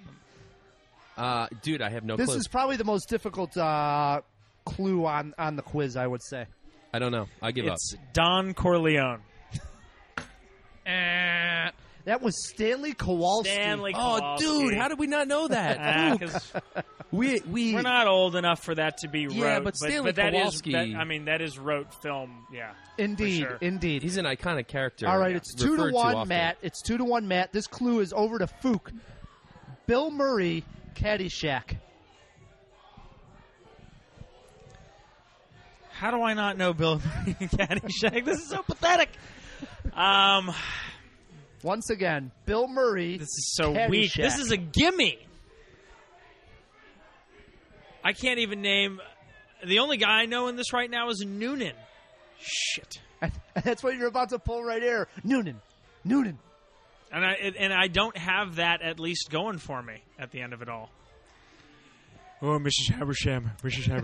Dude, I have no This clue. is probably the most difficult clue on the quiz, I would say. I don't know. I give it's Don Corleone. That was Stanley Kowalski. Stanley up. Oh, Kowalski. dude, how did we not know that? Fook. 'Cause We're we're not old enough for that to be rote. Yeah, but Stanley that is Kowalski- that is rote film. Yeah, Indeed, for sure. indeed. He's an iconic character. All right, it's referred to 2-1, often. Matt. It's 2-1, Matt. This clue is over to Fook. Bill Murray, Caddyshack. How do I not know Bill Murray and Caddyshack? This is so pathetic. Once again, Bill Murray. This is so Caddyshack. weak. This is a gimme. I can't even name. The only guy I know in this right now is Noonan. Shit. That's what you're about to pull right here. Noonan. And I don't have that at least going for me at the end of it all. Oh, Mrs. Habersham.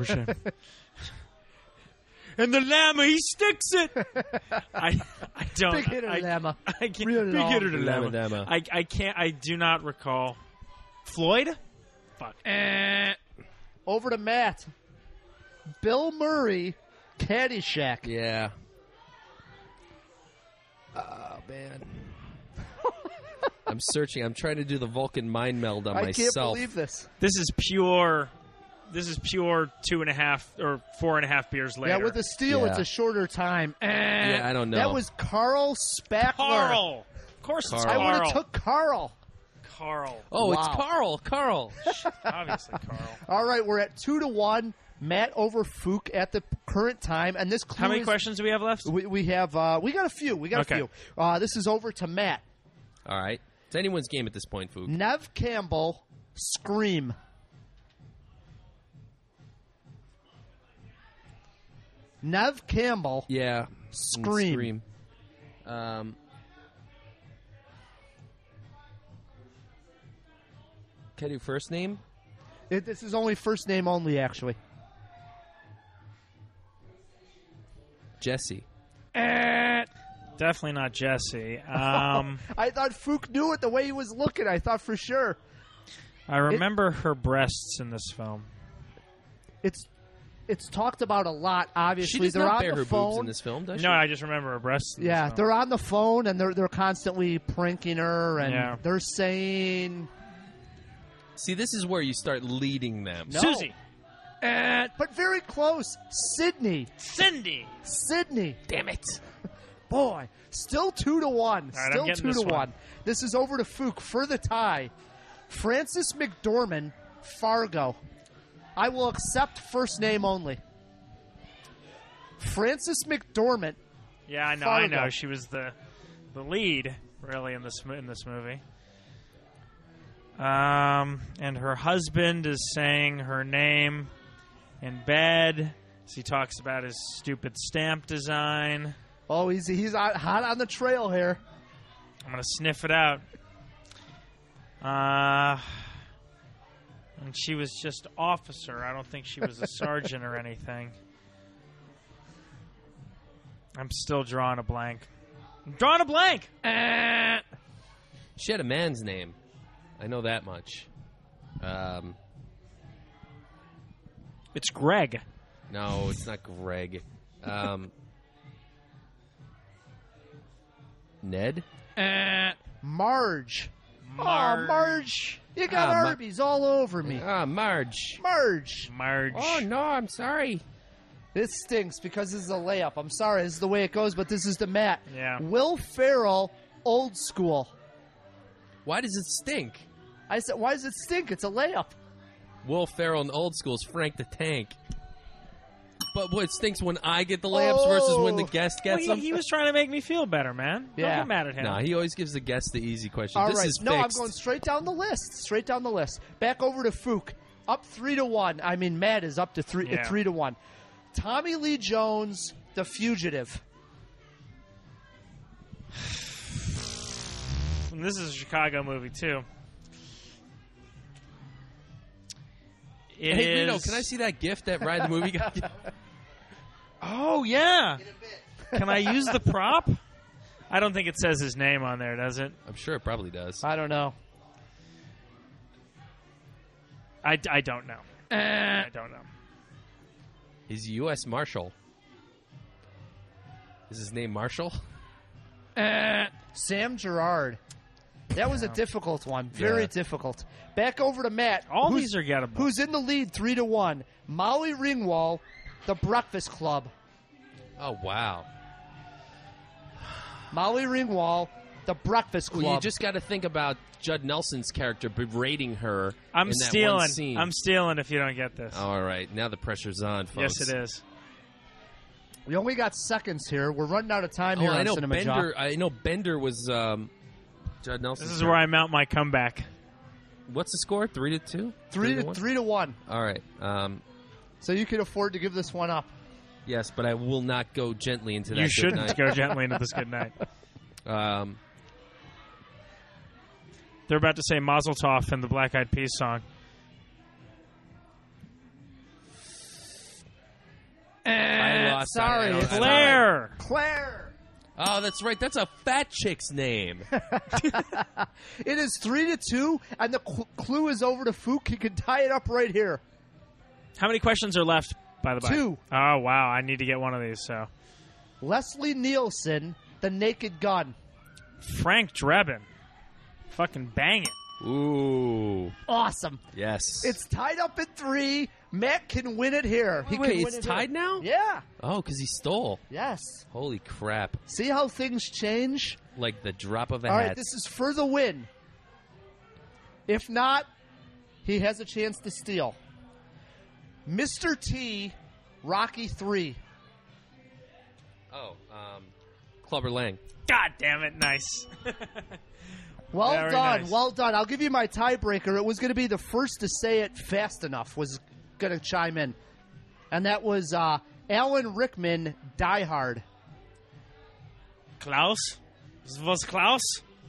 And the llama, he sticks it. I don't. Big hitter llama. I can't. Real Big long. hitter to llama. Llama. I can't. I do not recall. Floyd. Fuck. Over to Matt. Bill Murray, Caddyshack. Yeah. Oh, man. I'm searching. I'm trying to do the Vulcan mind meld on I myself. can't believe this. This is pure 2.5 or 4.5 beers later. Yeah, with the steel, Yeah. it's a shorter time. Yeah, I don't know. That was Carl Spackler. Carl. Of course, it's Carl. I would Carl. have took Carl. Carl. Oh, it's Wow. Carl. Obviously, Carl. All right, we're at 2-1. Matt over Fook at the current time, and this clue How many is- questions do we have left? We have we got a few. Okay. This is over to Matt. All right. It's anyone's game at this point, Fook. Nev Campbell, Scream. Nev Campbell. Yeah. Scream. Can I do first name? This is only first name only, actually. Jesse. Definitely not Jesse. I thought Fook knew it the way he was looking. I thought for sure. I remember her breasts in this film. It's talked about a lot. She Obviously, does they're not on bare the her phone. boobs in this film, does she? No, I just remember her breasts. In Yeah, this film. they're on the phone and they're constantly pranking her and Yeah. they're saying See, this is where you start leading them. No. Susie. but very close. Sydney. Cindy. Damn it. Boy, still 2-1. right, I'm Still getting 2 this to 1. one. This is over to Fook for the tie. Francis McDormand, Fargo. I will accept first name only. Francis McDormand. Yeah, I know. Fargo. I know. She was the lead. really, in this movie. And her husband is saying her name in bed as he talks about his stupid stamp design. Oh, he's hot on the trail here. I'm going to sniff it out. And she was just officer. I don't think she was a sergeant or anything. I'm still drawing a blank. I'm drawing a blank! She had a man's name. I know that much. It's Greg. No, it's not Greg. Ned? Marge. Oh, Marge. You got Ah, Arby's all over me. Marge. Marge. Oh, no, I'm sorry. This stinks because this is a layup. I'm sorry. This is the way it goes, but this is the Matt. Yeah. Will Ferrell, Old School. Why does it stink? I said, why does it stink? It's a layup. Will Ferrell in Old School is Frank the Tank. But what stinks when I get the layups versus when the guest Well, gets them? he was trying to make me feel better, man. Yeah. Don't get mad at him. Nah, he always gives the guest the easy question. All This right. is No, I'm fixed. going straight down the list. Straight down the list. Back over to Fook. Up 3-1. I mean, Matt is up to 3-1. Tommy Lee Jones, The Fugitive. And this is a Chicago movie, too. Hey, Reno, can I see that gift that Ride the Movie got? Oh, yeah. Can I use the prop? I don't think it says his name on there, does it? I'm sure it probably does. I don't know. I don't know. I don't know. He's a U.S. Marshal. Is his name Marshall? Sam Gerard. That was a difficult one. Very Yeah. difficult. Back over to Matt. All who's- these are gettable. Who's in the lead 3-1? Molly Ringwald, The Breakfast Club. Oh, wow. Molly Ringwald, The Breakfast Club. Well, you just got to think about Judd Nelson's character berating her I'm in that one stealing. scene. I'm stealing if you don't get this. All right, now the pressure's on, folks. Yes, it is. We only got seconds here. We're running out of time here Oh, on I know Cinema Bender. Job. I know Bender was Judd Nelson. This is where I mount my comeback. What's the score? 3-2. 3-1. All right. So you can afford to give this one up. Yes, but I will not go gently into that. You good shouldn't night. go gently into this good night. They're about to say Mazel Tov in the Black Eyed Peas song. I lost. sorry, I don't- it's I don't- Claire! Claire. Oh, that's right. That's a fat chick's name. It is 3-2, and the clue is over to Fook. He can tie it up right here. How many questions are left, by the way? 2. Oh, wow. I need to get one of these, so. Leslie Nielsen, The Naked Gun. Frank Drebin. Fucking bang it. Ooh. Awesome. Yes. It's tied up at 3. Matt can win it here. He Wait, can win it's it tied here. now? Yeah. Oh, because he stole. Yes. Holy crap. See how things change? Like the drop of a All hat. right, this is for the win. If not, he has a chance to steal. Mr. T, Rocky 3. Oh, Clubber Lang. God damn it. Nice. Well Very done, nice. well done. I'll give you my tiebreaker. It was going to be the first to say it fast enough was going to chime in. And that was Alan Rickman, Die Hard. Klaus? Was Klaus?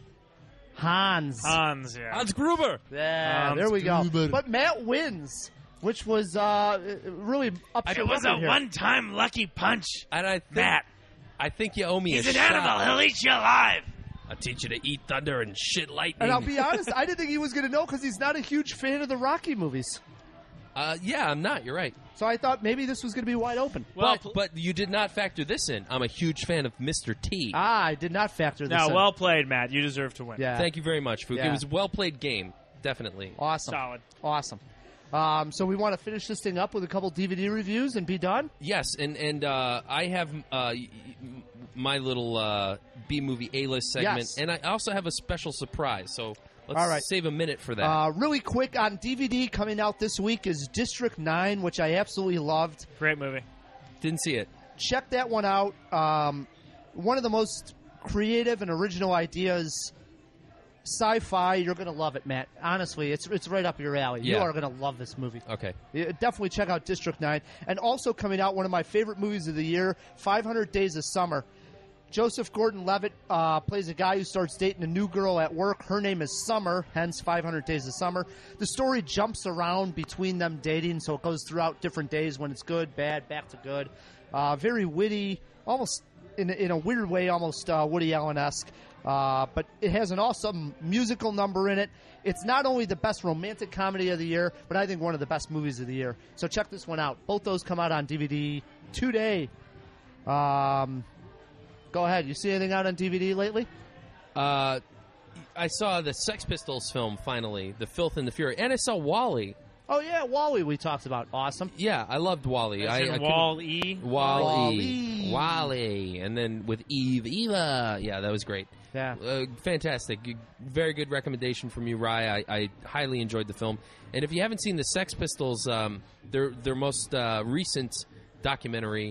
Hans. Hans, yeah. Hans Gruber. Yeah, there we go. But Matt wins, which was really upset. It was a one-time lucky punch. And I think, Matt. I think you owe me He's a an shot. animal. He'll eat you alive. I'll teach you to eat thunder and shit lightning. And I'll be honest, I didn't think he was going to know because he's not a huge fan of the Rocky movies. Yeah, I'm not. You're right. So I thought maybe this was going to be wide open. But you did not factor this in. I'm a huge fan of Mr. T. I did not factor this No, in. well played, Matt. You deserve to win. Yeah. Thank you very much, Fook. Yeah. It was a well-played game. Definitely. Awesome. Solid. Awesome. So we want to finish this thing up with a couple DVD reviews and be done? Yes, and I have my little B-movie A-list segment, Yes. and I also have a special surprise, so let's All right. save a minute for that. Really quick, on DVD coming out this week is District 9, which I absolutely loved. Great movie. Didn't see it. Check that one out. One of the most creative and original ideas. Sci-fi, you're going to love it, Matt. Honestly, it's right up your alley. You Yeah. are going to love this movie. Okay. Yeah, definitely check out District 9. And also coming out, one of my favorite movies of the year, 500 Days of Summer. Joseph Gordon-Levitt plays a guy who starts dating a new girl at work. Her name is Summer, hence 500 Days of Summer. The story jumps around between them dating, so it goes throughout different days when it's good, bad, back to good. Very witty, almost in a weird way, almost Woody Allen-esque. But it has an awesome musical number in it. It's not only the best romantic comedy of the year, but I think one of the best movies of the year. So check this one out. Both those come out on DVD today. Go ahead. You see anything out on DVD lately? I saw the Sex Pistols film, finally, The Filth and the Fury, and I saw Wall-E. Oh, yeah, Wall-E we talked about. Awesome. Yeah, I loved Wall-E. As in couldn't- Wall-E. Wall-E. Wall-E. And then with Eva. Yeah, that was great. Yeah. Fantastic. Very good recommendation from you, Rye. I highly enjoyed the film. And if you haven't seen the Sex Pistols, their most recent documentary,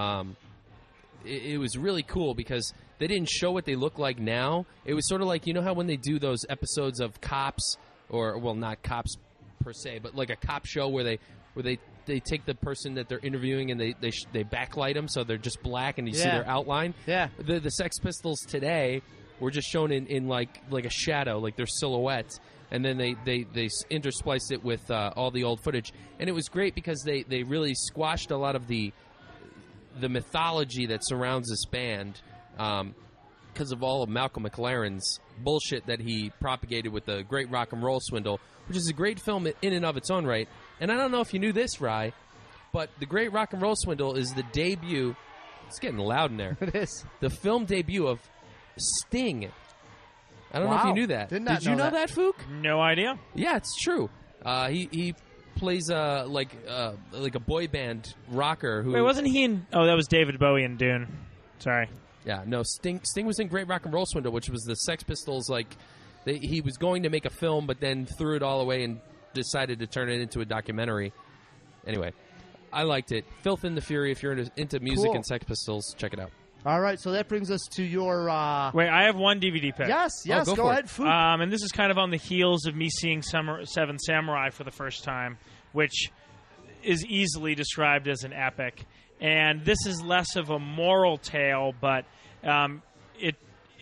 it was really cool because they didn't show what they look like now. It was sort of like, you know how when they do those episodes of Cops, or, well, not Cops per se, but like a cop show where they take the person that they're interviewing and they backlight them so they're just black and you see Yeah. their outline. Yeah. The Sex Pistols today were just shown in like a shadow, like their silhouette, and then they interspliced it with all the old footage, and it was great because they really squashed a lot of the mythology that surrounds this band because of all of Malcolm McLaren's bullshit that he propagated with the Great Rock and Roll Swindle, which is a great film in and of its own right. And I don't know if you knew this, Rye, but the Great Rock and Roll Swindle is the debut. It's getting loud in there. It is. The film debut of Sting. I don't know if Wow. you knew that. Did not you know know that. that, Fook? No idea. Yeah, it's true. He plays like a boy band rocker who. Wait, wasn't he in... Oh, that was David Bowie in Dune. Sorry. Yeah, no. Sting was in Great Rock and Roll Swindle, which was the Sex Pistols. He was going to make a film, but then threw it all away and decided to turn it into a documentary. Anyway, I liked it. Filth and the Fury. If you're into music Cool. and Sex Pistols, check it out. All right, so that brings us to your... Wait, I have one DVD pick. Yes, go go for ahead, it. Food. And this is kind of on the heels of me seeing Seven Samurai for the first time, which is easily described as an epic. And this is less of a moral tale, but it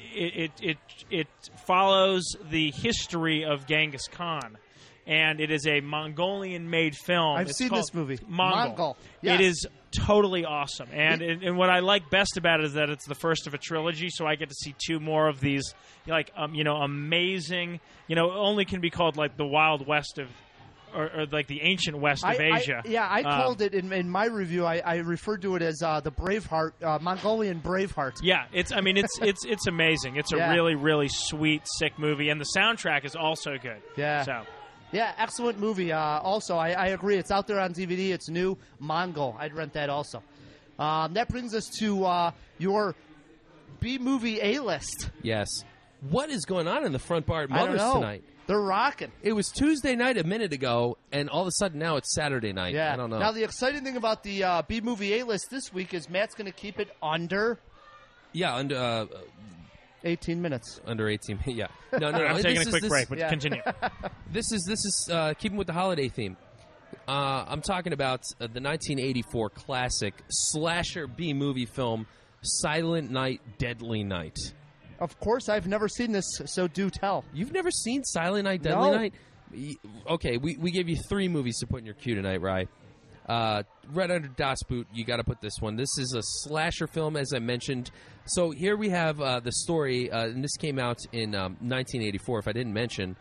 follows the history of Genghis Khan. And it is a Mongolian-made film. I've It's seen called this movie. Mongol. Yes. It is totally awesome. And what I like best about it is that it's the first of a trilogy, so I get to see two more of these, amazing, only can be called like the Wild West of, or like the ancient West of Asia. I called it in my review. I referred to it as the Braveheart, Mongolian Braveheart. Yeah, it's amazing. It's a Yeah. really, really sweet, sick movie, and the soundtrack is also good. Yeah. So Yeah, excellent movie. Also, I agree. It's out there on DVD. It's new. Mongol. I'd rent that also. That brings us to your B-movie A-list. Yes. What is going on in the front bar at I don't Mother's know. tonight? They're rocking. It was Tuesday night a minute ago, and all of a sudden now it's Saturday night. Yeah. I don't know. Now, the exciting thing about the B-movie A-list this week is Matt's going to keep it under Yeah, under 18 minutes. under 18. Yeah. No. I'm taking this a quick is, break, but yeah. continue. This is keeping with the holiday theme. I'm talking about the 1984 classic slasher B-movie film, Silent Night, Deadly Night. Of course, I've never seen this, so do tell. You've never seen Silent Night, Deadly No. Night? Okay, we gave you 3 movies to put in your queue tonight, right? Red Under Das Boot, you got to put this one. This is a slasher film, as I mentioned. So here we have the story, and this came out in 1984, if I didn't mention.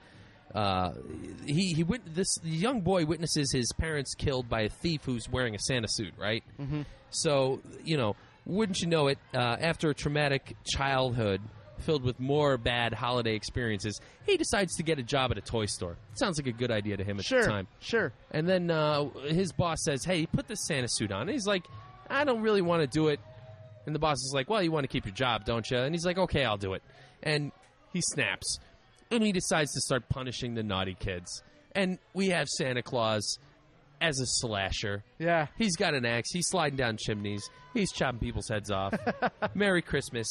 This young boy witnesses his parents killed by a thief who's wearing a Santa suit, right? Mm-hmm. So, wouldn't you know it, after a traumatic childhood filled with more bad holiday experiences, he decides to get a job at a toy store. Sounds like a good idea to him at the time. Sure. And then his boss says, hey, put this Santa suit on. And he's like, I don't really want to do it. And the boss is like, well, you want to keep your job, don't you? And he's like, okay, I'll do it. And he snaps. And he decides to start punishing the naughty kids. And we have Santa Claus as a slasher. Yeah. He's got an axe. He's sliding down chimneys. He's chopping people's heads off. Merry Christmas.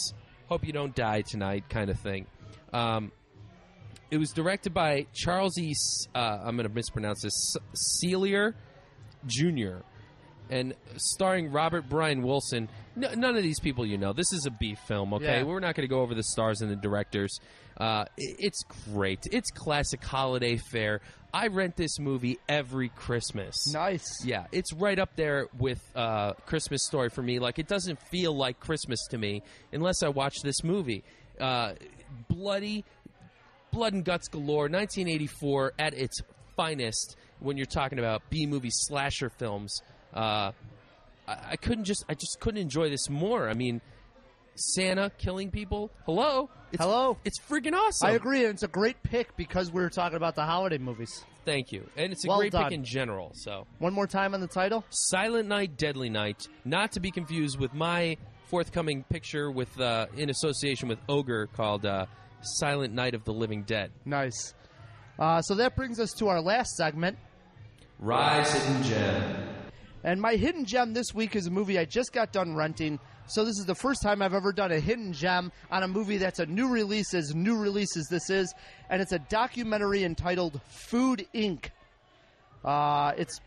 hope you don't die tonight kind of thing. It was directed by Charles E. I'm going to mispronounce this, Celier Jr., and starring Robert Brian Wilson. None of these people you know. This is a B film, okay? Yeah. We're not going to go over the stars and the directors. It's great. It's classic holiday fare. I rent this movie every Christmas. Nice. Yeah, it's right up there with Christmas Story for me. Like, it doesn't feel like Christmas to me unless I watch this movie. Bloody, blood and guts galore, 1984 at its finest when you're talking about B-movie slasher films. I just couldn't enjoy this more. I mean, Santa killing people. Hello. It's freaking awesome. I agree, and it's a great pick because we were talking about the holiday movies. Thank you. And it's a Well great done. pick in general. So, One more time on the title. Silent Night, Deadly Night, not to be confused with my forthcoming picture with in association with Ogre called Silent Night of the Living Dead. Nice. So that brings us to our last segment. Rise Hidden Gem. And my hidden gem this week is a movie I just got done renting. So this is the first time I've ever done a hidden gem on a movie that's a new release as this is. And it's a documentary entitled Food Inc. It's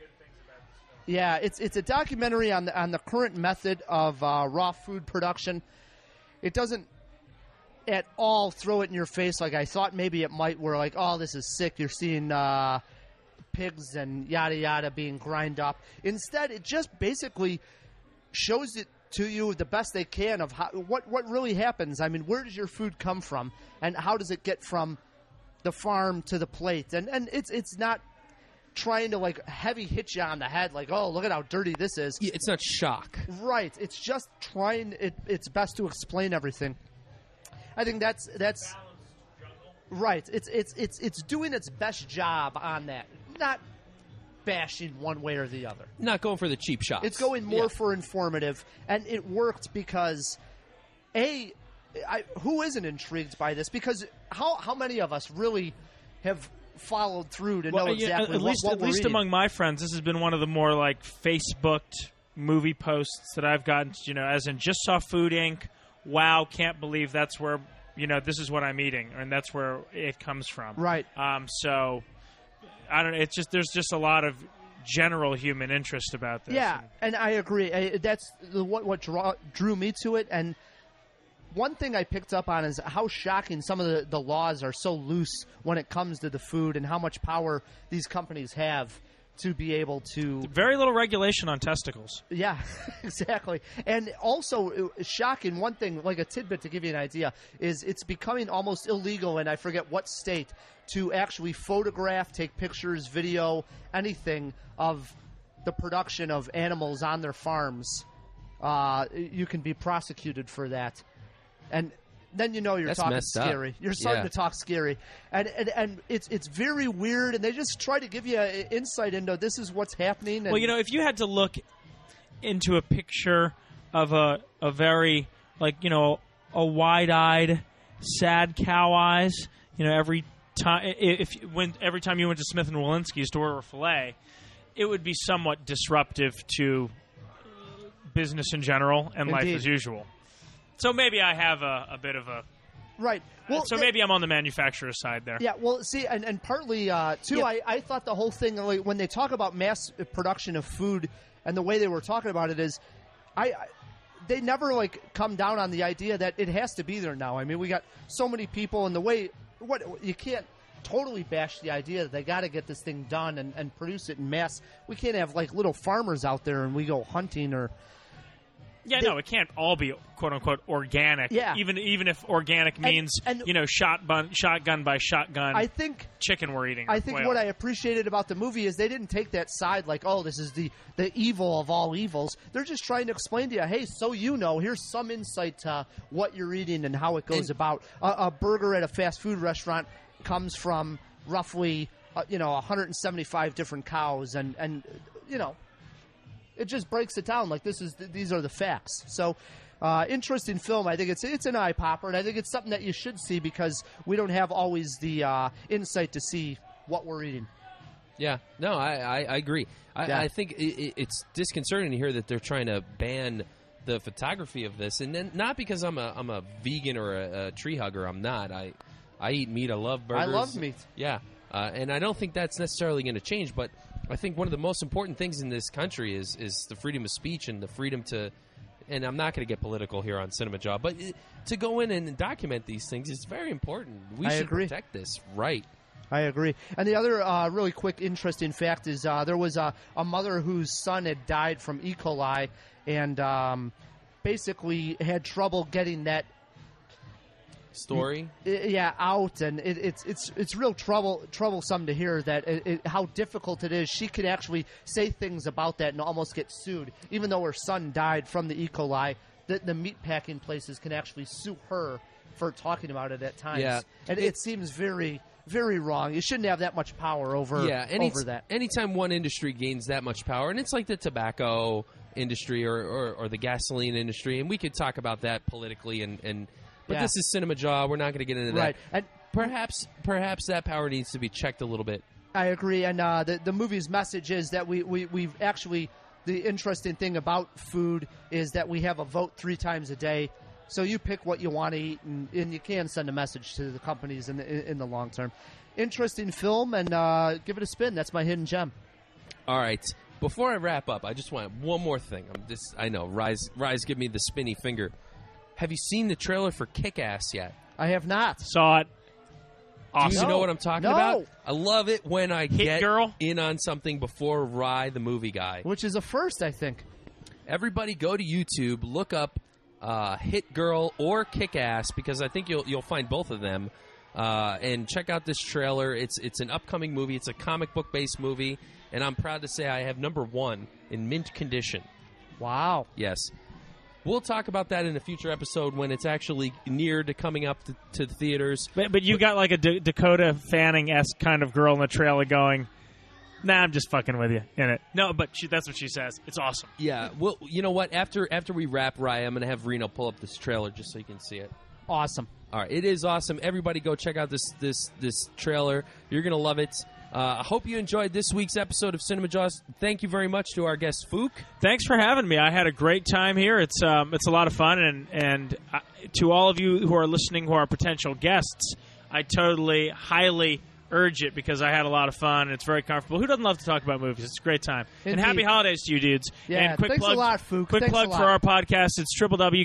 a documentary on the current method of raw food production. It doesn't at all throw it in your face like I thought maybe it might, where like, oh, this is sick. You're seeing pigs and yada yada being grind up. Instead, it just basically shows it to you the best they can of what really happens. I mean, where does your food come from, and how does it get from the farm to the plate? And it's not trying to like heavy hit you on the head like, oh, look at how dirty this is. Yeah, it's not shock. Right. It's just trying its best to explain everything. I think that's right. It's doing its best job on that. Not bashing one way or the other. Not going for the cheap shots. It's going more for informative, and it worked because who isn't intrigued by this? Because how many of us really have followed through to know exactly at least we're eating? among my friends, this has been one of the more like Facebooked movie posts that I've gotten. You know, as in just saw Food Inc. Wow, can't believe that's where this is what I'm eating, and that's where it comes from. Right. So I don't know. It's just there's just a lot of general human interest about this. Yeah, and I agree. That's what drew me to it. And one thing I picked up on is how shocking some of the laws are so loose when it comes to the food and how much power these companies have to be able to... Very little regulation on testicles. Yeah, exactly. And also, shocking, one thing, like a tidbit to give you an idea, is it's becoming almost illegal, and I forget what state, to actually photograph, take pictures, video, anything of the production of animals on their farms. You can be prosecuted for that. And then you're That's talking messed up. scary. You're starting to talk scary. And it's very weird, and they just try to give you an insight into this is what's happening. And Well, if you had to look into a picture of a very, a wide-eyed, sad cow eyes, every time every time you went to Smith & Walensky's to order a filet, it would be somewhat disruptive to business in general and life Indeed. as usual. So maybe I have a bit of a... Right. Well, so maybe I'm on the manufacturer's side there. Yeah, well, see, and partly, too, Yeah. I thought the whole thing, like, when they talk about mass production of food and the way they were talking about it is, they never, come down on the idea that it has to be there now. I mean, we got so many people, and the way, you can't totally bash the idea that they got to get this thing done and produce it in mass. We can't have, little farmers out there and we go hunting or... Yeah, no, it can't all be "quote unquote" organic. Yeah. even if organic means shotgun by shotgun. I think chicken we're eating. I think what I appreciated about the movie is they didn't take that side like, oh, this is the evil of all evils. They're just trying to explain to you, hey, so here's some insight to what you're eating and how it goes about. A burger at a fast food restaurant comes from roughly 175 different cows, and it just breaks it down like these are the facts. So, interesting film. I think it's an eye popper, and I think it's something that you should see because we don't have always the insight to see what we're eating. Yeah, no, I agree. I think it's disconcerting to hear that they're trying to ban the photography of this, and then not because I'm a vegan or a tree hugger. I'm not. I eat meat. I love burgers. I love meat. Yeah, and I don't think that's necessarily going to change. But I think one of the most important things in this country is the freedom of speech and the freedom to. And I'm not going to get political here on Cinema Jaw, but to go in and document these things is very important. We should protect this, right? I agree. And the other really quick, interesting fact is there was a mother whose son had died from E. coli and basically had trouble getting that story out, and it's real troublesome to hear that how difficult it is. She could actually say things about that and almost get sued, even though her son died from the E. coli. The meat packing places can actually sue her for talking about it at times. Yeah. And it seems very, very wrong. You shouldn't have that much power over that. Anytime one industry gains that much power, and it's like the tobacco industry or the gasoline industry, and we could talk about that politically but this is Cinema Jaw. We're not going to get into that. Right. And perhaps that power needs to be checked a little bit. I agree. And the movie's message is that we've actually, the interesting thing about food is that we have a vote 3 times a day. So you pick what you want to eat, and you can send a message to the companies in the long term. Interesting film, and give it a spin. That's my hidden gem. All right. Before I wrap up, I just want one more thing. I know, Rise, give me the spinny finger. Have you seen the trailer for Kick-Ass yet? I have not. Saw it. Awesome. Do you know what I'm talking about? I love it when I get in on something before Rye, the movie guy. Which is a first, I think. Everybody go to YouTube, look up Hit Girl or Kick-Ass, because I think you'll find both of them, and check out this trailer. It's an upcoming movie. It's a comic book-based movie, and I'm proud to say I have number 1 in mint condition. Wow. Yes. We'll talk about that in a future episode when it's actually near to coming up to the theaters. But you got like a Dakota Fanning-esque kind of girl in the trailer going, nah, I'm just fucking with you in it. No, but that's what she says. It's awesome. Yeah. Well, you know what? After we wrap, Ryan, I'm going to have Reno pull up this trailer just so you can see it. Awesome. All right. It is awesome. Everybody go check out this trailer. You're going to love it. I hope you enjoyed this week's episode of Cinema Jaws. Thank you very much to our guest, Fook. Thanks for having me. I had a great time here. It's a lot of fun, and to all of you who are listening who are potential guests, I totally, highly urge it because I had a lot of fun. It's very comfortable. Who doesn't love to talk about movies? It's a great time. Indeed. And happy holidays to you, dudes. Yeah, and quick thanks plug, a lot, Fook. Quick Thanks plug for our podcast. It's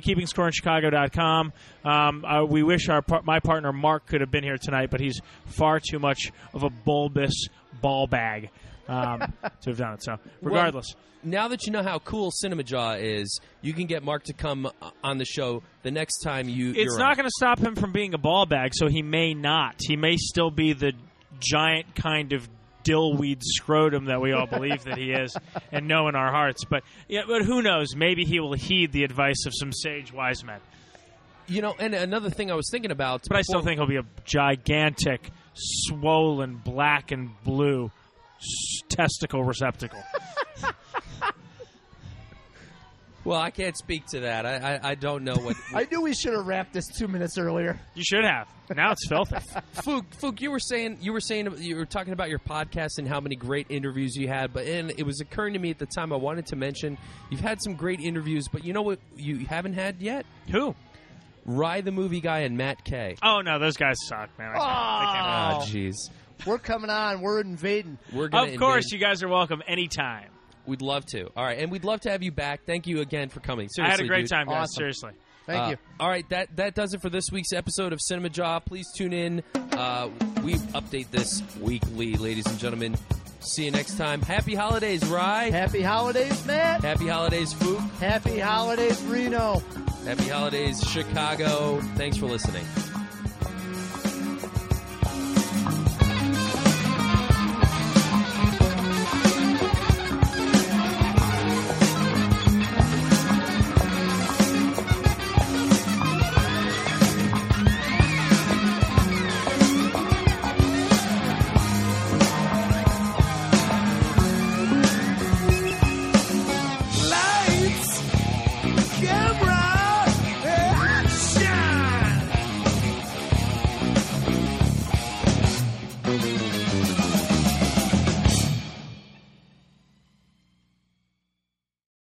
www.keepingscoreinchicago.com. We wish my partner Mark could have been here tonight, but he's far too much of a bulbous ball bag to have done it. So, regardless. Well, now that you know how cool Cinema Jaw is, you can get Mark to come on the show the next time It's not going to stop him from being a ball bag, so he may not. He may still be the giant kind of dillweed scrotum that we all believe that he is and know in our hearts. But who knows? Maybe he will heed the advice of some sage wise men. You know, and another thing I was thinking about... But I still think he'll be a gigantic, swollen, black and blue testicle receptacle. Well, I can't speak to that. I don't know what... I knew we should have wrapped this 2 minutes earlier. You should have. Now it's filthy. Fook, you were talking about your podcast and how many great interviews you had, and it was occurring to me at the time I wanted to mention you've had some great interviews, but you know what you haven't had yet? Who? Rye the Movie Guy and Matt Kay. Oh, no, those guys suck, man. Oh, jeez. We're coming on. We're invading. We're gonna Of course, you guys are welcome anytime. We'd love to. All right, and we'd love to have you back. Thank you again for coming. Seriously, I had a great time, guys. Awesome. Seriously. Thank you. All right, that does it for this week's episode of Cinema Jaw. Please tune in. We update this weekly, ladies and gentlemen. See you next time. Happy holidays, Rye. Happy holidays, Matt. Happy holidays, Fook. Happy holidays, Reno. Happy holidays, Chicago. Thanks for listening.